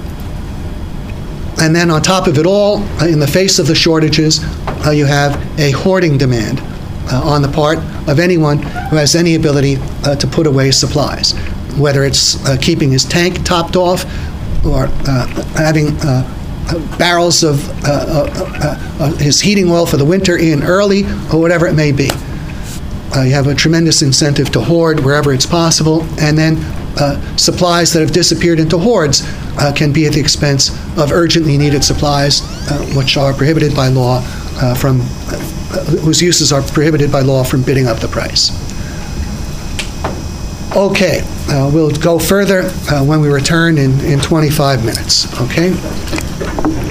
And then on top of it all, uh, in the face of the shortages, uh, you have a hoarding demand uh, on the part of anyone who has any ability uh, to put away supplies, whether it's uh, keeping his tank topped off or uh, having uh, barrels of uh, uh, uh, his heating oil for the winter in early, or whatever it may be. Uh, you have a tremendous incentive to hoard wherever it's possible, and then uh, supplies that have disappeared into hoards uh, can be at the expense of urgently needed supplies, uh, which are prohibited by law uh, from, uh, whose uses are prohibited by law from bidding up the price. Okay, uh, we'll go further uh, when we return in, in twenty-five minutes, okay?